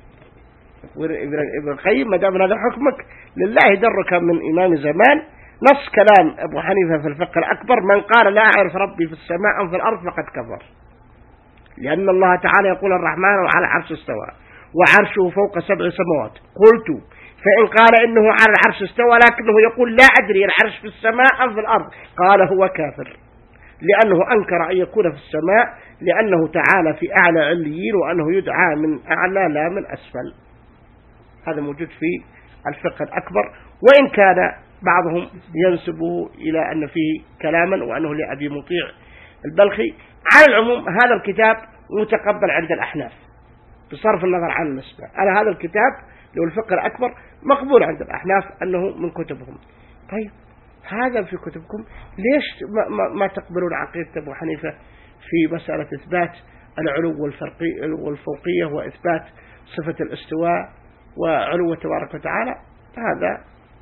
ابن القيم ما دام هذا حكمك لله درك من إمام زمان. نص كلام أبو حنيفة في الفقه الأكبر: من قال لا أعرف ربي في السماء أو في الأرض فقد كفر، لأن الله تعالى يقول الرحمن على العرش استوى وعرشه فوق 7 سماوات. قلت: فإن قال إنه على العرش استوى لكنه يقول لا أدري العرش في السماء أم في الأرض قال هو كافر، لأنه أنكر أن يكون في السماء لأنه تعالى في أعلى عليين وأنه يدعى من أعلى لا من أسفل. هذا موجود في الفقه الأكبر، وإن كان بعضهم ينسبه إلى أن فيه كلاما وأنه لأبي مطيع البلخي. على العموم هذا الكتاب متقبل عند الأحناف بصرف النظر عن النسبة. على هذا الكتاب اللي هو الفقه الأكبر مقبول عند الأحناف أنه من كتبهم. طيب هذا في كتبكم، ليش ما تقبلون عقيدة أبو حنيفة في مسألة إثبات العلو والفوقية وإثبات صفة الاستواء وعلو تبارك وتعالى؟ هذا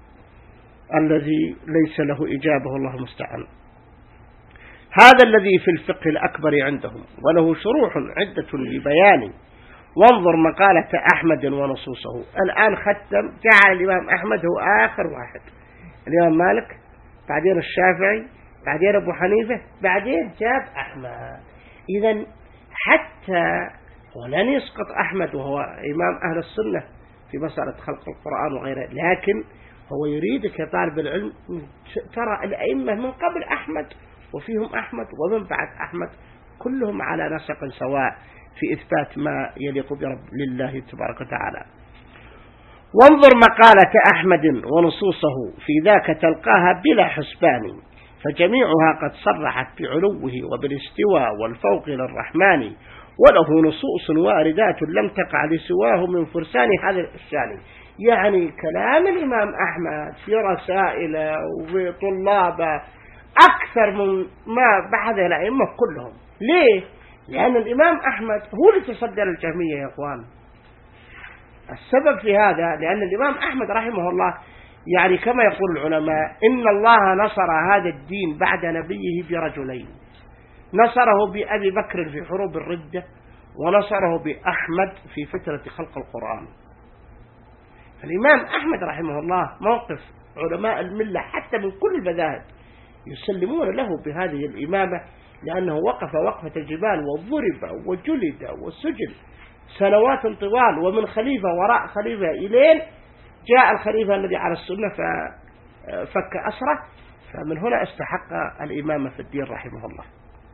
الذي ليس له إجابة، الله المستعان. هذا الذي في الفقه الأكبر عندهم، وله شروح عدة لبيان. وانظر مقالة أحمد ونصوصه. الآن ختم، جعل الإمام أحمد هو آخر واحد، الإمام مالك، بعدين الشافعي، بعدين أبو حنيفة، بعدين جاب أحمد. إذن حتى ولن يسقط أحمد وهو إمام أهل السنة في مسألة خلق القرآن وغيره، لكن هو يريدك يا طالب العلم ترى الأئمة من قبل أحمد وفيهم أحمد ومن بعد أحمد كلهم على نسق سواء في إثبات ما يليق برب لله تبارك وتعالى. وانظر مقالة أحمد ونصوصه في ذاك تلقاها بلا حسبان، فجميعها قد صرحت بعلوه وبالاستواء والفوق للرحمن، وله نصوص واردات لم تقع لسواه من فرسان هذا الشان. يعني كلام الإمام أحمد في رسائله وفي طلابه أكثر من ما بحث الأئمة كلهم. ليه؟ لأن الإمام أحمد هو اللي تصدى للجهمية يا أخوان. السبب في هذا لأن الإمام أحمد رحمه الله يعني كما يقول العلماء إن الله نصر هذا الدين بعد نبيه برجلين، نصره بأبي بكر في حروب الردة، ونصره بأحمد في فترة خلق القرآن. الإمام أحمد رحمه الله موقف علماء الملة حتى من كل المذاهب يسلمون له بهذه الإمامة، لأنه وقف وقفة الجبال وضرب وجلد وسجن سنوات طوال، ومن خليفة وراء خليفة إلين جاء الخليفة الذي على السنة ففك أسره. فمن هنا استحق الإمامة في الدين رحمه الله.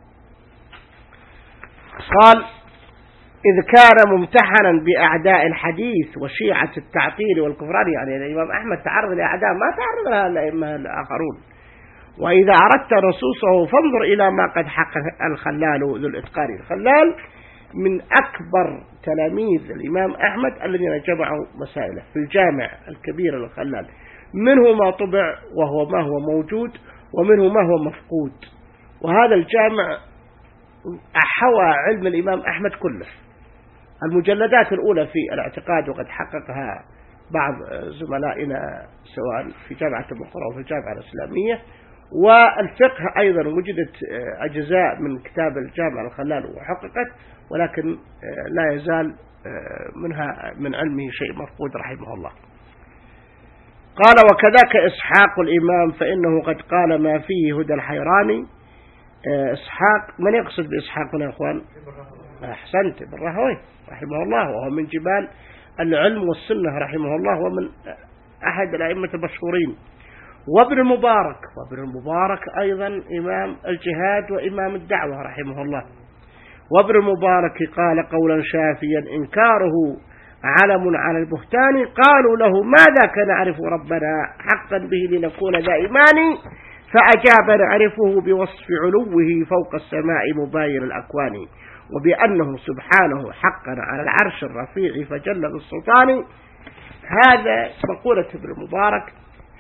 قال: إذ كان ممتحنا بأعداء الحديث وشيعة التعطيل والكفران. يعني الإمام أحمد تعرض لأعداء ما تعرض لها الأئمة الآخرون. وإذا أردت نصوصه فانظر إلى ما قد حقق الخلال ذو الإتقان. الخلال من أكبر تلاميذ الإمام أحمد الذين جمعوا مسائله في الجامع الكبير الخلال، منه ما طبع وهو ما هو موجود ومنه ما هو مفقود. وهذا الجامع حوى علم الإمام أحمد كله. المجلدات الأولى في الاعتقاد وقد حققها بعض زملائنا سواء في جامعة القرى وفي الجامعة الإسلامية، والفقه أيضا وجدت أجزاء من كتاب الجامع الخلال وحققت، ولكن لا يزال منها من علمه شيء مفقود رحمه الله. قال: وكذاك إسحاق الإمام فإنه قد قال ما فيه هدى الحيراني. إسحاق من يقصد بإسحاق يا أخوان؟ أحسنت، ابن راهويه رحمه الله، وهو من جبال العلم والسنة رحمه الله، ومن أحد الأئمة المشهورين. وابن المبارك، وابن المبارك أيضا إمام الجهاد وإمام الدعوة رحمه الله. وابن المبارك قال قولا شافيا إنكاره علم على البهتان، قالوا له ماذا كان نعرف ربنا حقا به لنكون ذا إيمان، فأجاب نعرفه بوصف علوه فوق السماء مباين الأكوان، وبأنه سبحانه حقا على العرش الرفيع فجل بالسلطان. هذا مقولة ابن المبارك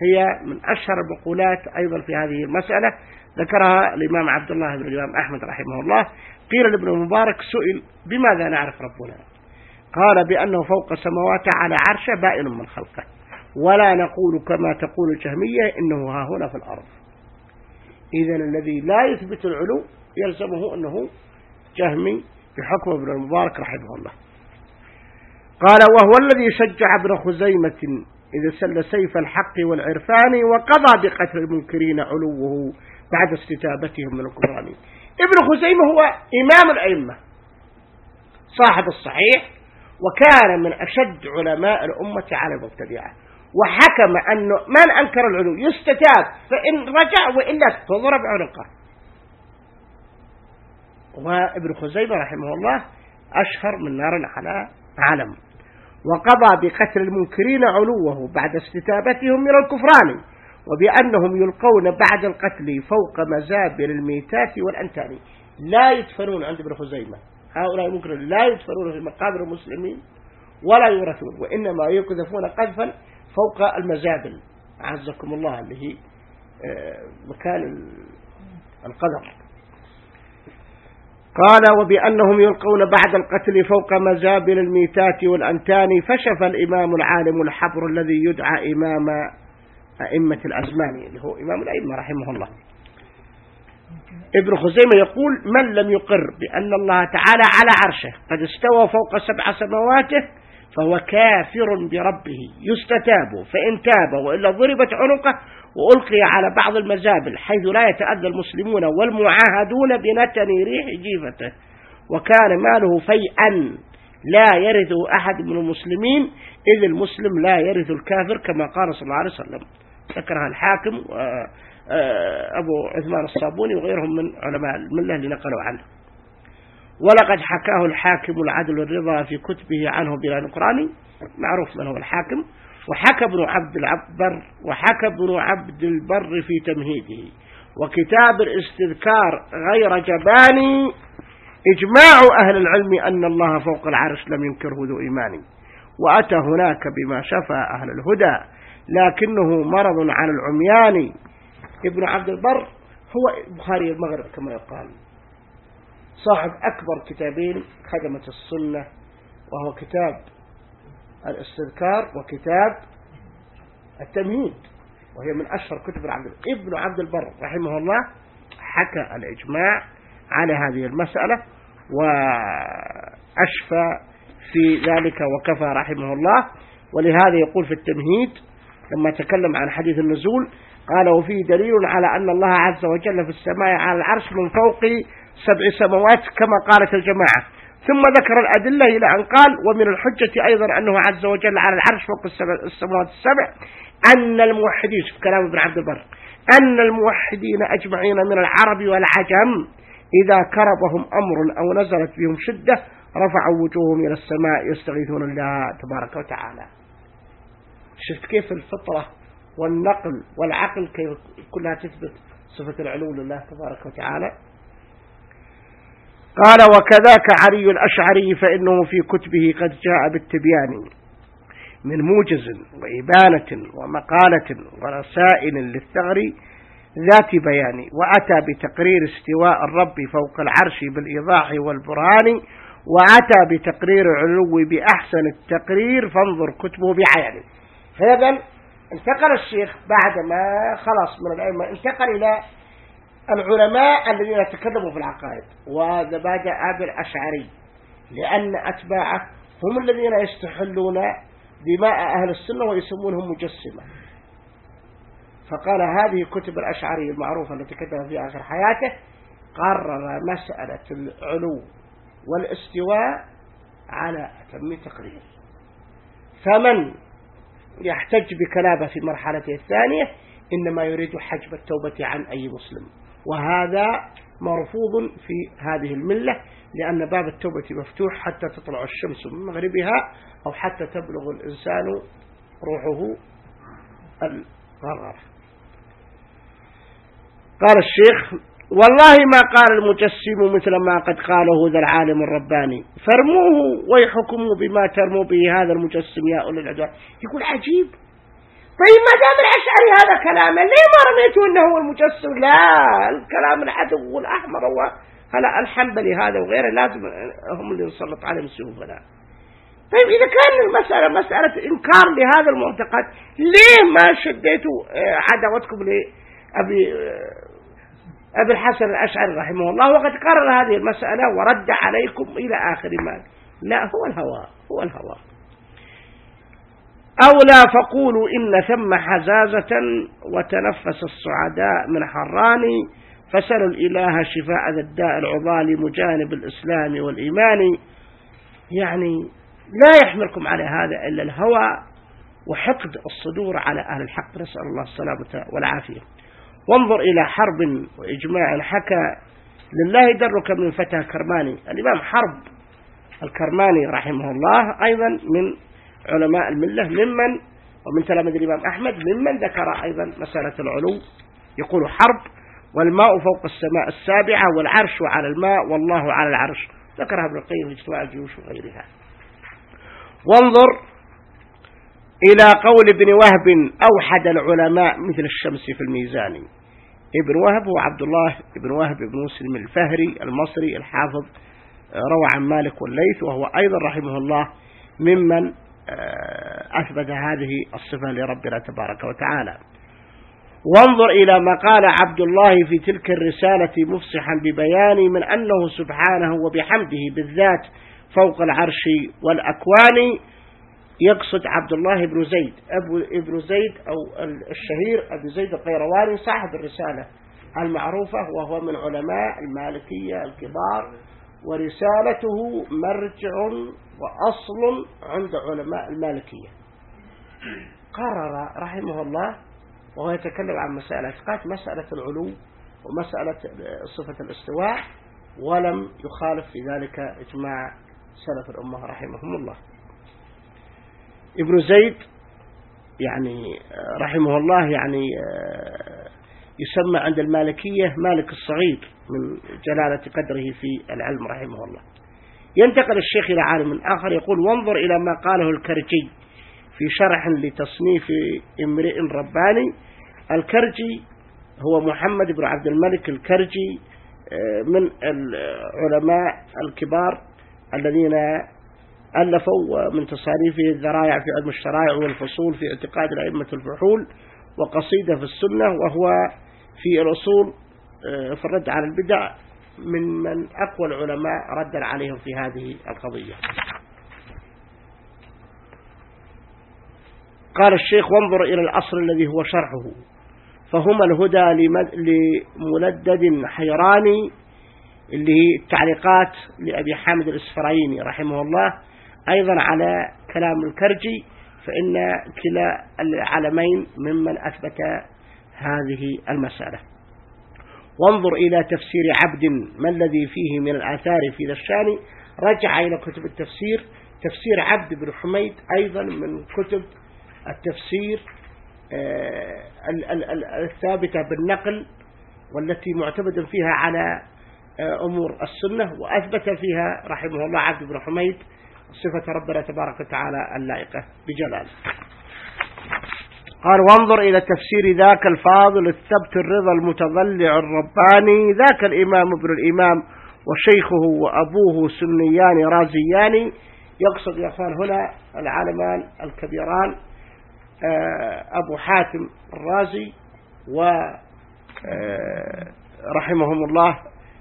هي من أشهر المقولات أيضا في هذه المسألة، ذكرها الإمام عبد الله بن الإمام أحمد رحمه الله. قيل لابن المبارك سئل بماذا نعرف ربنا؟ قال بأنه فوق السماوات على عرشه بائن من خلقه، ولا نقول كما تقول الجهمية إنه ها هنا في الأرض. إذن الذي لا يثبت العلو يلزمه أنه جهمي بحكم ابن المبارك رحمه الله. قال وهو الذي شجع ابن خزيمة إذا سل سيف الحق والعرفان وقضى بقتل المنكرين علوه بعد استتابتهم من القرآن. ابن خزيمة هو إمام الأئمة صاحب الصحيح، وكان من أشد علماء الأمة على المبتدعة، وحكم أنه من أنكر العلو يستتاب فإن رجع وإلا تضرب عنقه. وابن خزيمة رحمه الله أشهر من نار على علم، وقضى بقتل المنكرين علوه بعد استتابتهم من الكفران، وبأنهم يلقون بعد القتل فوق مزابل الميتات والأنتان. لا يدفنون عند ابن خزيمة، هؤلاء المنكرين لا يدفنون في مقابر المسلمين ولا يورثون، وإنما يقذفون قذفا فوق المزابل عزكم الله، اللي هي مكان القذف. قال وبأنهم يلقون بعد القتل فوق مزابل الميتات والأنتان، فشف الإمام العالم الحبر الذي يدعى إمام أئمة الأزمان، اللي هو إمام الأئمة رحمه الله. ابن خزيمة يقول من لم يقر بأن الله تعالى على عرشه قد استوى فوق 7 سماواته فهو كافر بربه يستتاب، فإن تاب وإلا ضربت عنقه وألقي على بعض المزابل حيث لا يتأذى المسلمون والمعاهدون بنتن ريح جيفته، وكان ماله فيئا لا يرثه أحد من المسلمين، إذ المسلم لا يرث الكافر كما قال صلى الله عليه وسلم. ذكرها الحاكم أبو عثمان الصابوني وغيرهم من علماء الملة اللي نقلوا عنه. ولقد حكاه الحاكم العدل الرضا في كتبه عنه بلا نقراني، معروف من هو الحاكم. وحكى ابن عبد البر في تمهيده وكتاب الاستذكار غير جباني إجماع أهل العلم أن الله فوق العرش لم ينكره ذو إيمان، وأتى هناك بما شفى أهل الهدى لكنه مرض على العميان. ابن عبد البر هو بخاري المغرب كما يقال، صاحب أكبر كتابين خدمة السنة، وهو كتاب الاستذكار وكتاب التمهيد، وهي من أشهر كتب ابن عبد البر رحمه الله. حكى الإجماع على هذه المسألة وأشفى في ذلك وكفى رحمه الله. ولهذا يقول في التمهيد لما تكلم عن حديث النزول قال وفيه دليل على أن الله عز وجل في السماء على العرش من فوق 7 سماوات كما قالت الجماعة، ثم ذكر الأدلة إلى أن قال ومن الحجة أيضا أنه عز وجل على العرش فوق السماوات السبع، أن الموحدين في كلام ابن عبد البر أن الموحدين أجمعين من العرب والعجم إذا كربهم أمر أو نزلت بهم شدة رفعوا وجوههم إلى السماء يستغيثون الله تبارك وتعالى. شفت كيف الفطرة والنقل والعقل كيف كلها تثبت صفة العلو لله تبارك وتعالى. قال وكذاك علي الأشعري فإنه في كتبه قد جاء بالتبيان من موجز وإبانة ومقالة ورسائل للثغر ذات بيان، وأتى بتقرير استواء الرب فوق العرش بالإيضاح والبرهان، وأتى بتقرير العلو بأحسن التقرير فانظر كتبه بعينه. هذا انتقل الشيخ بعد ما خلص من العلم انتقل إلى العلماء الذين تكلموا في العقائد، وهذا بدأ بالأشعري لأن أتباعه هم الذين يستحلون دماء أهل السنة ويسمونهم مجسمة. فقال هذه كتب الأشعري المعروفة التي كتبها في آخر حياته قرر مسألة العلو والاستواء على أتم تقرير، فمن يحتج بكلامه في مرحلته الثانية إنما يريد حجب التوبة عن أي مسلم، وهذا مرفوض في هذه الملة، لأن باب التوبة مفتوح حتى تطلع الشمس من مغربها أو حتى تبلغ الإنسان روحه الغرغر. قال الشيخ والله ما قال المجسم مثل ما قد قاله ذا العالم الرباني، فرموه ويحكموا بما ترموا به هذا المجسم يا أولي العدوان. يقول عجيب، طيب ما دام الأشعري هذا كلامه ليه ما رميته أنه هو المجسم؟ لا، الكلام العدو والأحمر هو هلا الحنبلي هذا وغيره لازم هم اللي نسلط عليهم سيوفنا. طيب إذا كان المسألة مسألة إنكار لهذا المعتقد، ليه ما شديتوا عداوتكم لأبي الحسن الأشعري رحمه الله وقد قرر هذه المسألة ورد عليكم إلى آخر ما؟ لا، هو الهوى. أو لا فقولوا إن ثم حزازة وتنفس الصعداء من حراني فسلوا الإله شفاء ذا الداء العضال مجانب الإسلام والإيمان. يعني لا يحملكم على هذا إلا الهوى وحقد الصدور على أهل الحق، نسأل الله السلامة والعافية. وانظر إلى حرب وإجماع حكى لله درك من فتى كرماني. الإمام حرب الكرماني رحمه الله أيضا من علماء الملة، ممن ومن تلاميذ الإمام أحمد، ممن ذكر أيضا مسألة العلو. يقول حرب: والماء فوق السماء السابعة والعرش على الماء والله على العرش. ذكرها ابن القيم في اجتماع الجيوش وغيرها. وانظر إلى قول ابن وهب: أوحد العلماء مثل الشمس في الميزان. ابن وهب هو عبد الله ابن وهب بن مسلم الفهري المصري الحافظ، روى عن مالك والليث، وهو أيضا رحمه الله ممن أثبت هذه الصفة لربنا تبارك وتعالى. وانظر إلى ما قال عبد الله في تلك الرسالة مفصحا ببيان من أنه سبحانه وبحمده بالذات فوق العرش والأكوان. يقصد عبد الله بن زيد ابن زيد أو الشهير أبو زيد القيرواني صاحب الرسالة المعروفة، وهو من علماء المالكية الكبار، ورسالته مرجع وأصل عند علماء المالكية. قرر رحمه الله وهو يتكلم عن مسألة العلو ومسألة صفة الاستواء، ولم يخالف في ذلك إجماع سلف الأمة رحمهم الله. ابن زيد يعني رحمه الله يعني يسمى عند المالكية مالك الصغير من جلالة قدره في العلم رحمه الله. ينتقل الشيخ إلى عالم آخر يقول: وانظر إلى ما قاله الكرجي في شرح لتصنيف امرئ رباني. الكرجي هو محمد بن عبد الملك الكرجي، من العلماء الكبار الذين ألفوا من تصانيفه الذرائع في علم الشرائع والفصول في اعتقاد الأئمة الفحول، وقصيدة في السنة، وهو في الأصول في الرد على البدع من أقوى العلماء ردا عليهم في هذه القضية. قال الشيخ: وانظر إلى الأصل الذي هو شرحه، فهما الهدى لملدد حيراني، اللي هي التعليقات لأبي حامد الإسفرايني رحمه الله أيضا على كلام الكرجي، فإن كلا العالمين ممن أثبت هذه المسألة. وانظر إلى تفسير عبد ما الذي فيه من الآثار في ذا الشان. رجع إلى كتب التفسير. تفسير عبد بن حميد أيضا من كتب التفسير الثابتة بالنقل، والتي معتمد فيها على أمور السنة، وأثبت فيها رحمه الله عبد بن حميد صفة ربنا تبارك وتعالى اللائقة بجلاله. قال: وانظر إلى تفسير ذاك الفاضل الثبت الرضا المتضلع الرباني، ذاك الإمام ابن الإمام وشيخه وأبوه سنيان رازيان. يقصد يا أخوان هنا العالمان الكبيران أبو حاتم الرازي ورحمهم الله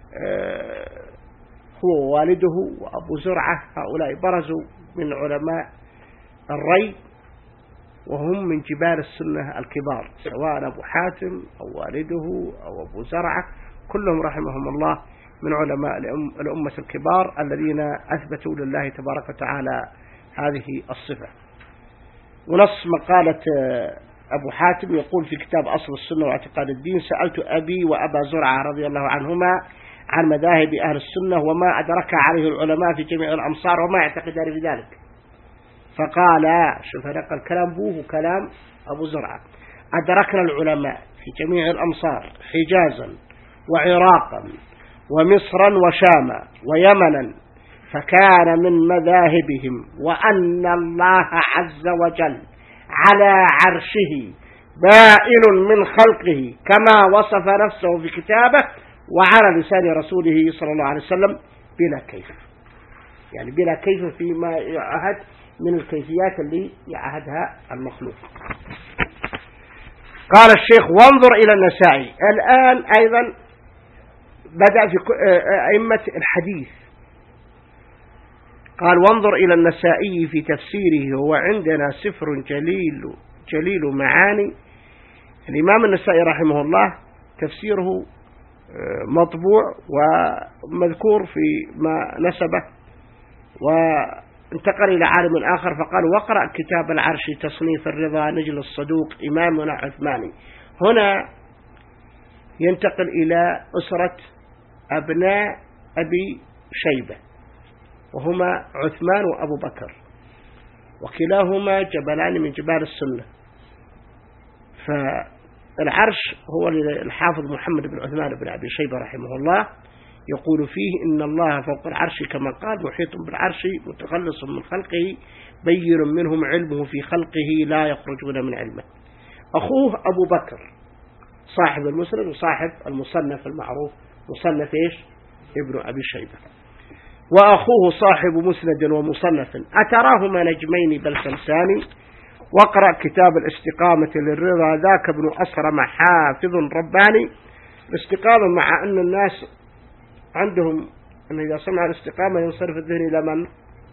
هو والده وأبو زرعة. هؤلاء برزوا من علماء الري، وهم من جبال السنة الكبار، سواء أبو حاتم أو والده أو أبو زرعة، كلهم رحمهم الله من علماء الأمة الكبار الذين أثبتوا لله تبارك وتعالى هذه الصفة. ونص مقالة أبو حاتم يقول في كتاب أصل السنة واعتقاد الدين: سألت أبي وأبا زرعة رضي الله عنهما عن مذاهب أهل السنة وما أدرك عليه العلماء في جميع الأمصار وما يعتقدان في ذلك. فقال، شوف نقل كلام بوه كلام أبو زرعة: أدركنا العلماء في جميع الأمصار حجازا وعراقا ومصرا وشاما ويمنا، فكان من مذاهبهم وأن الله عز وجل على عرشه بائن من خلقه كما وصف نفسه في كتابه وعلى لسان رسوله صلى الله عليه وسلم بلا كيف، يعني بلا كيف فيما يعهد من الكيفيات اللي يعهدها المخلوق. قال الشيخ وانظر إلى النسائي. الآن أيضا بدأ في أئمة الحديث، قال وانظر إلى النسائي في تفسيره، هو عندنا سفر جليل معاني. الإمام النسائي رحمه الله تفسيره مطبوع ومذكور في ما نسبه، وانتقل إلى عالم آخر فقال واقرأ كتاب العرش تصنيف الرضا نجل الصدوق إمامنا عثماني. هنا ينتقل إلى أسرة أبناء أبي شيبة، وهما عثمان وأبو بكر، وكلاهما جبلان من جبال السنة. فالعرش هو الحافظ محمد بن عثمان بن أبي شيبة رحمه الله يقول فيه إن الله فوق العرش كما قال محيط بالعرش متخلص من خلقه بين منهم علمه في خلقه لا يخرجون من علمه. أخوه أبو بكر صاحب المسند وصاحب المصنف المعروف مصنف إيش ابن أبي شيبة، وأخوه صاحب مسند ومصنف أتراهما نجمين بل شمسان. واقرأ كتاب الاستقامة للرضا ذاك ابن أسرم حافظ رباني. الاستقامة مع أن الناس عندهم أن إذا سمع الاستقامة ينصرف الذهن إلى من؟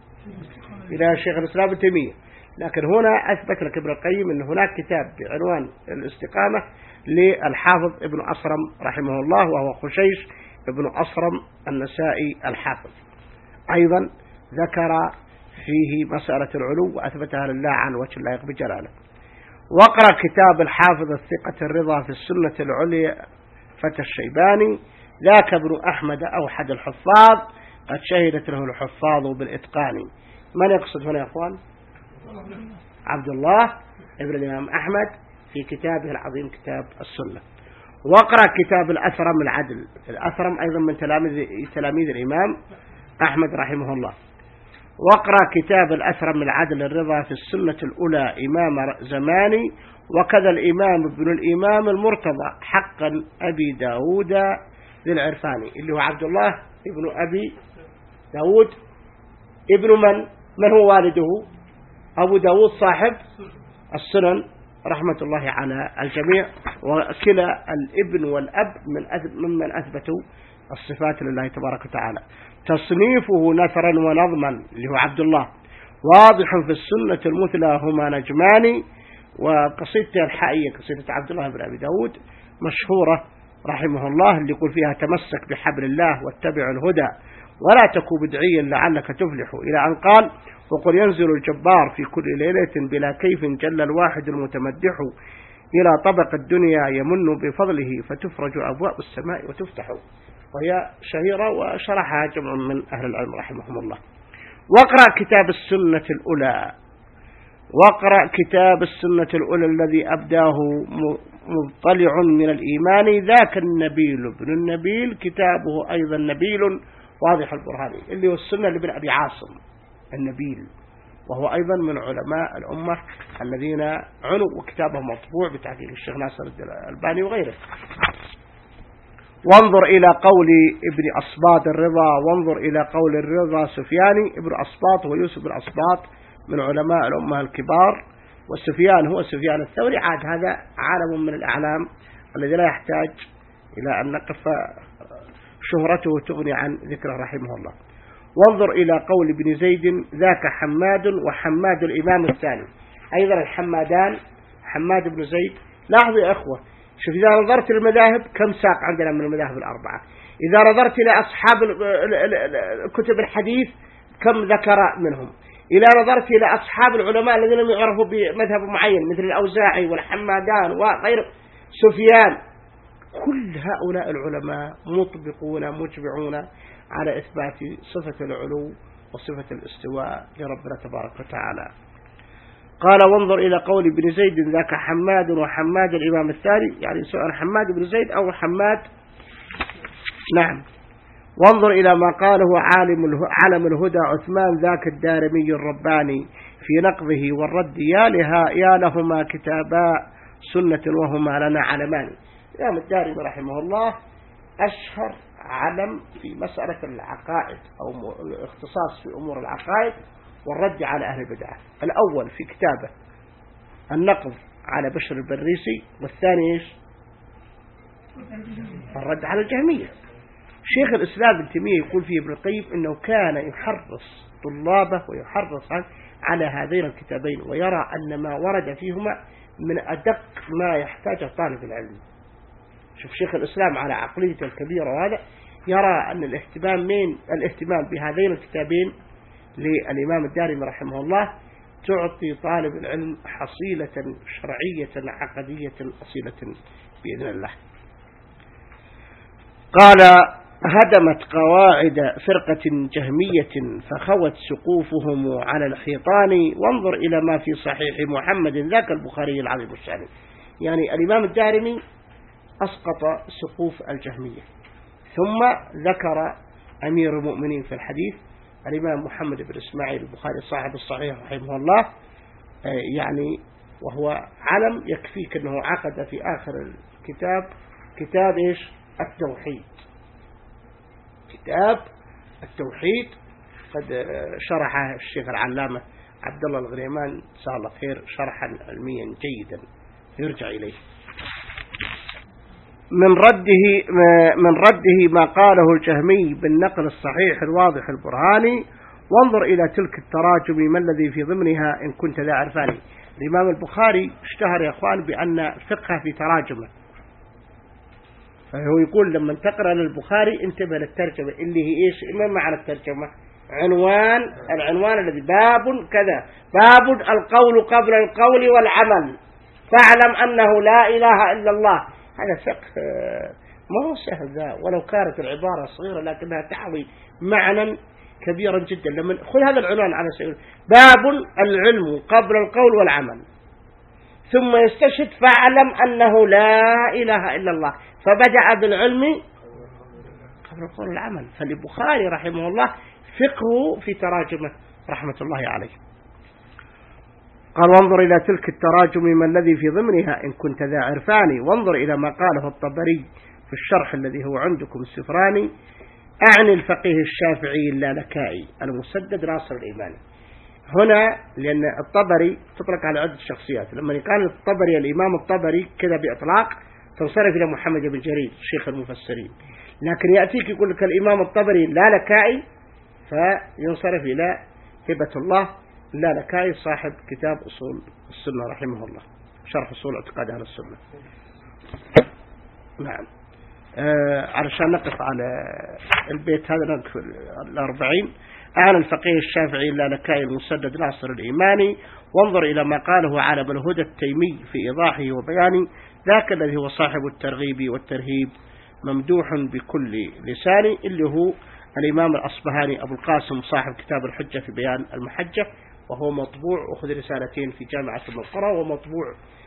إلى شيخ الإسلام ابن تيمية، لكن هنا أثبت لك ابن القيم أن هناك كتاب بعنوان الاستقامة للحافظ ابن أسرم رحمه الله، وهو خشيش ابن أسرم النسائي الحافظ. أيضا ذكر فيه مسألة العلو وأثبتها لله عن وجه الله بجلاله. واقرأ كتاب الحافظ الثقة الرضا في السنة العليا فتى الشيباني ذاك ابن أحمد أوحد الحفاظ قد شهدت له الحفاظ بالإتقان. من يقصد هنا يا أخوان؟ عبد الله ابن الإمام أحمد في كتابه العظيم كتاب السنة. واقرأ كتاب الأثرم العدل. الأثرم أيضا من تلاميذ الإمام أحمد رحمه الله. واقرأ كتاب الأثرم العدل الرضا في السنة الأولى إمام زماني، وكذا الإمام ابن الإمام المرتضى حقا أبي داود للعرفاني اللي هو عبد الله ابن أبي داود ابن من هو والده؟ أبو داود صاحب السنن رحمة الله على الجميع، وكلا الابن والأب ممن أثبتوا الصفات لله تبارك وتعالى. تصنيفه نثرا ونظما اللي هو عبد الله واضح في السنة المثلى هما نجمان. وقصيدة الحائية قصيدة عبد الله بن أبي داود مشهورة رحمه الله اللي يقول فيها تمسك بحبل الله واتبع الهدى ولا تكو بدعيا لعلك تفلح، إلى أن قال وقل ينزل الجبار في كل ليلة بلا كيف جل الواحد المتمدح إلى طبق الدنيا يمن بفضله فتفرج أبواب السماء وتفتح، وهي شهيرة وشرحها جمع من أهل العلم رحمهم الله. واقرأ كتاب السنة الأولى. واقرأ كتاب السنة الأولى الذي أبداه مطلع من الإيمان ذاك النبيل ابن النبيل كتابه أيضا نبيل واضح البرهاني اللي هو السنة لابن أبي عاصم النبيل، وهو أيضا من علماء الأمة الذين عنوا، وكتابه مطبوع بتحقيق الشيخ ناصر الألباني وغيره. وانظر إلى قول ابن أصباط الرضا. وانظر إلى قول الرضا سفياني ابن أصباط ويوسف بن أصباط من علماء الأمة الكبار، والسفيان هو سفيان الثوري. عاد هذا عالم من الأعلام الذي لا يحتاج إلى أن نقف شهرته تغني عن ذكره رحمه الله. وانظر إلى قول ابن زيد ذاك حماد وحماد الإمام الثاني. أيضا الحمادان حماد بن زيد. لاحظوا يا أخوة، شوف إذا نظرت للمذاهب كم ساق عندنا من المذاهب الأربعة، إذا نظرت إلى أصحاب كتب الحديث كم ذكر منهم، إذا نظرت إلى أصحاب العلماء الذين لم يعرفوا بمذهب معين مثل الأوزاعي والحمادان وغير سفيان، كل هؤلاء العلماء مطبقون مجمعون على إثبات صفة العلو وصفة الاستواء لربنا تبارك وتعالى. قال وانظر إلى قول ابن زيد ذاك حماد وحماد الإمام الثاني، يعني سواء حماد بن زيد أو حماد. نعم. وانظر إلى ما قاله علم الهدى عثمان ذاك الدارمي الرباني في نقضه والرد يا لهما كتابا سنة وهما لنا علمان. الإمام الدارمي رحمه الله أشهر علم في مسألة العقائد أو الاختصاص في أمور العقائد والرد على أهل البدعة. الأول في كتابه النقض على بشر البريسي، والثاني إيش؟ الرد على الجهمية. شيخ الإسلام ابن تيمية يقول فيه ابن القيم إنه كان يحرص طلابه ويحرص على هذين الكتابين، ويرى أن ما ورد فيهما من أدق ما يحتاجه طالب العلم. شوف شيخ الإسلام على عقليته الكبيرة، وهذا يرى أن الاهتمام بهذين الكتابين للإمام الدارمي رحمه الله تعطي طالب العلم حصيلة شرعية عقدية أصيلة بإذن الله. قال: هدمت قواعد فرقة جهمية فخوت سقوفهم على الحيطان، وانظر إلى ما في صحيح محمد ذاك البخاري العظيم الشان. يعني الإمام الدارمي أسقط سقوف الجهمية، ثم ذكر أمير المؤمنين في الحديث الإمام محمد بن إسماعيل البخاري صاحب الصحيح رحمه الله، يعني وهو علم يكفيك أنه عقد في آخر الكتاب كتاب إيش؟ التوحيد. كتاب التوحيد قد شرحه الشيخ العلامة عبد الله الغريمان جزاه الله خير شرحا علميا جيدا يرجع إليه. من رده ما قاله الجهمي بالنقل الصحيح الواضح البرهاني، وانظر إلى تلك التراجم ما الذي في ضمنها إن كنت لا عرفاني. الإمام البخاري اشتهر يا أخوان بأن فقه في تراجمه، فهو يقول لما تقرأ للبخاري انتبه للترجمة اللي هي إيش؟ ما معنى الترجمة؟ العنوان الذي باب كذا، باب القول قبل القول والعمل، فاعلم أنه لا إله إلا الله. هذا فقه ما هو سهل ذا، ولو كانت العبارة صغيرة لكنها تحوي معنى كبيرا جدا. لما خذ هذا العنوان على سبيل باب العلم قبل القول والعمل، ثم يستشهد فاعلم أنه لا إله إلا الله، فبدأ بالعلم قبل القول والعمل. فالبخاري رحمه الله فقه في تراجمه رحمة الله عليه. قال: وانظر إلى تلك التراجم ما الذي في ضمنها إن كنت ذا عرفاني، وانظر إلى ما قاله الطبري في الشرح الذي هو عندكم السفراني، أعني الفقيه الشافعي اللالكائي المسدد ناصر الإيماني. هنا لأن الطبري تطلق على عدة شخصيات، لما يقال الطبري الإمام الطبري كذا بإطلاق تنصرف إلى محمد بن جرير شيخ المفسرين، لكن يأتيك يقول لك الإمام الطبري اللالكائي فينصرف إلى هبة الله اللالكائي صاحب كتاب أصول السنة رحمه الله، شرح أصول اعتقاد أهل السنة. نعم. علشان نقف على البيت هذا نقف 40. أعلى الفقيه الشافعي اللالكائي المسدد ناصر الإيماني، وانظر إلى ما قاله عالم الهدى التيمي في إيضاحه وبيانه، ذاك الذي هو صاحب الترغيب والترهيب ممدوح بكل لسان، اللي هو الإمام الأصبهاني أبو القاسم صاحب كتاب الحجة في بيان المحجة، وهو مطبوع أخذ رسالتين في جامعة المنقرة ومطبوع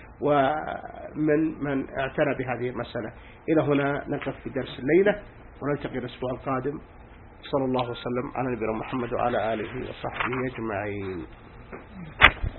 ومن اعتنى بهذه المسألة. إلى هنا نقف في درس الليلة، ونلتقي الأسبوع القادم. صلى الله وسلم على نبينا محمد وعلى آله وصحبه أجمعين.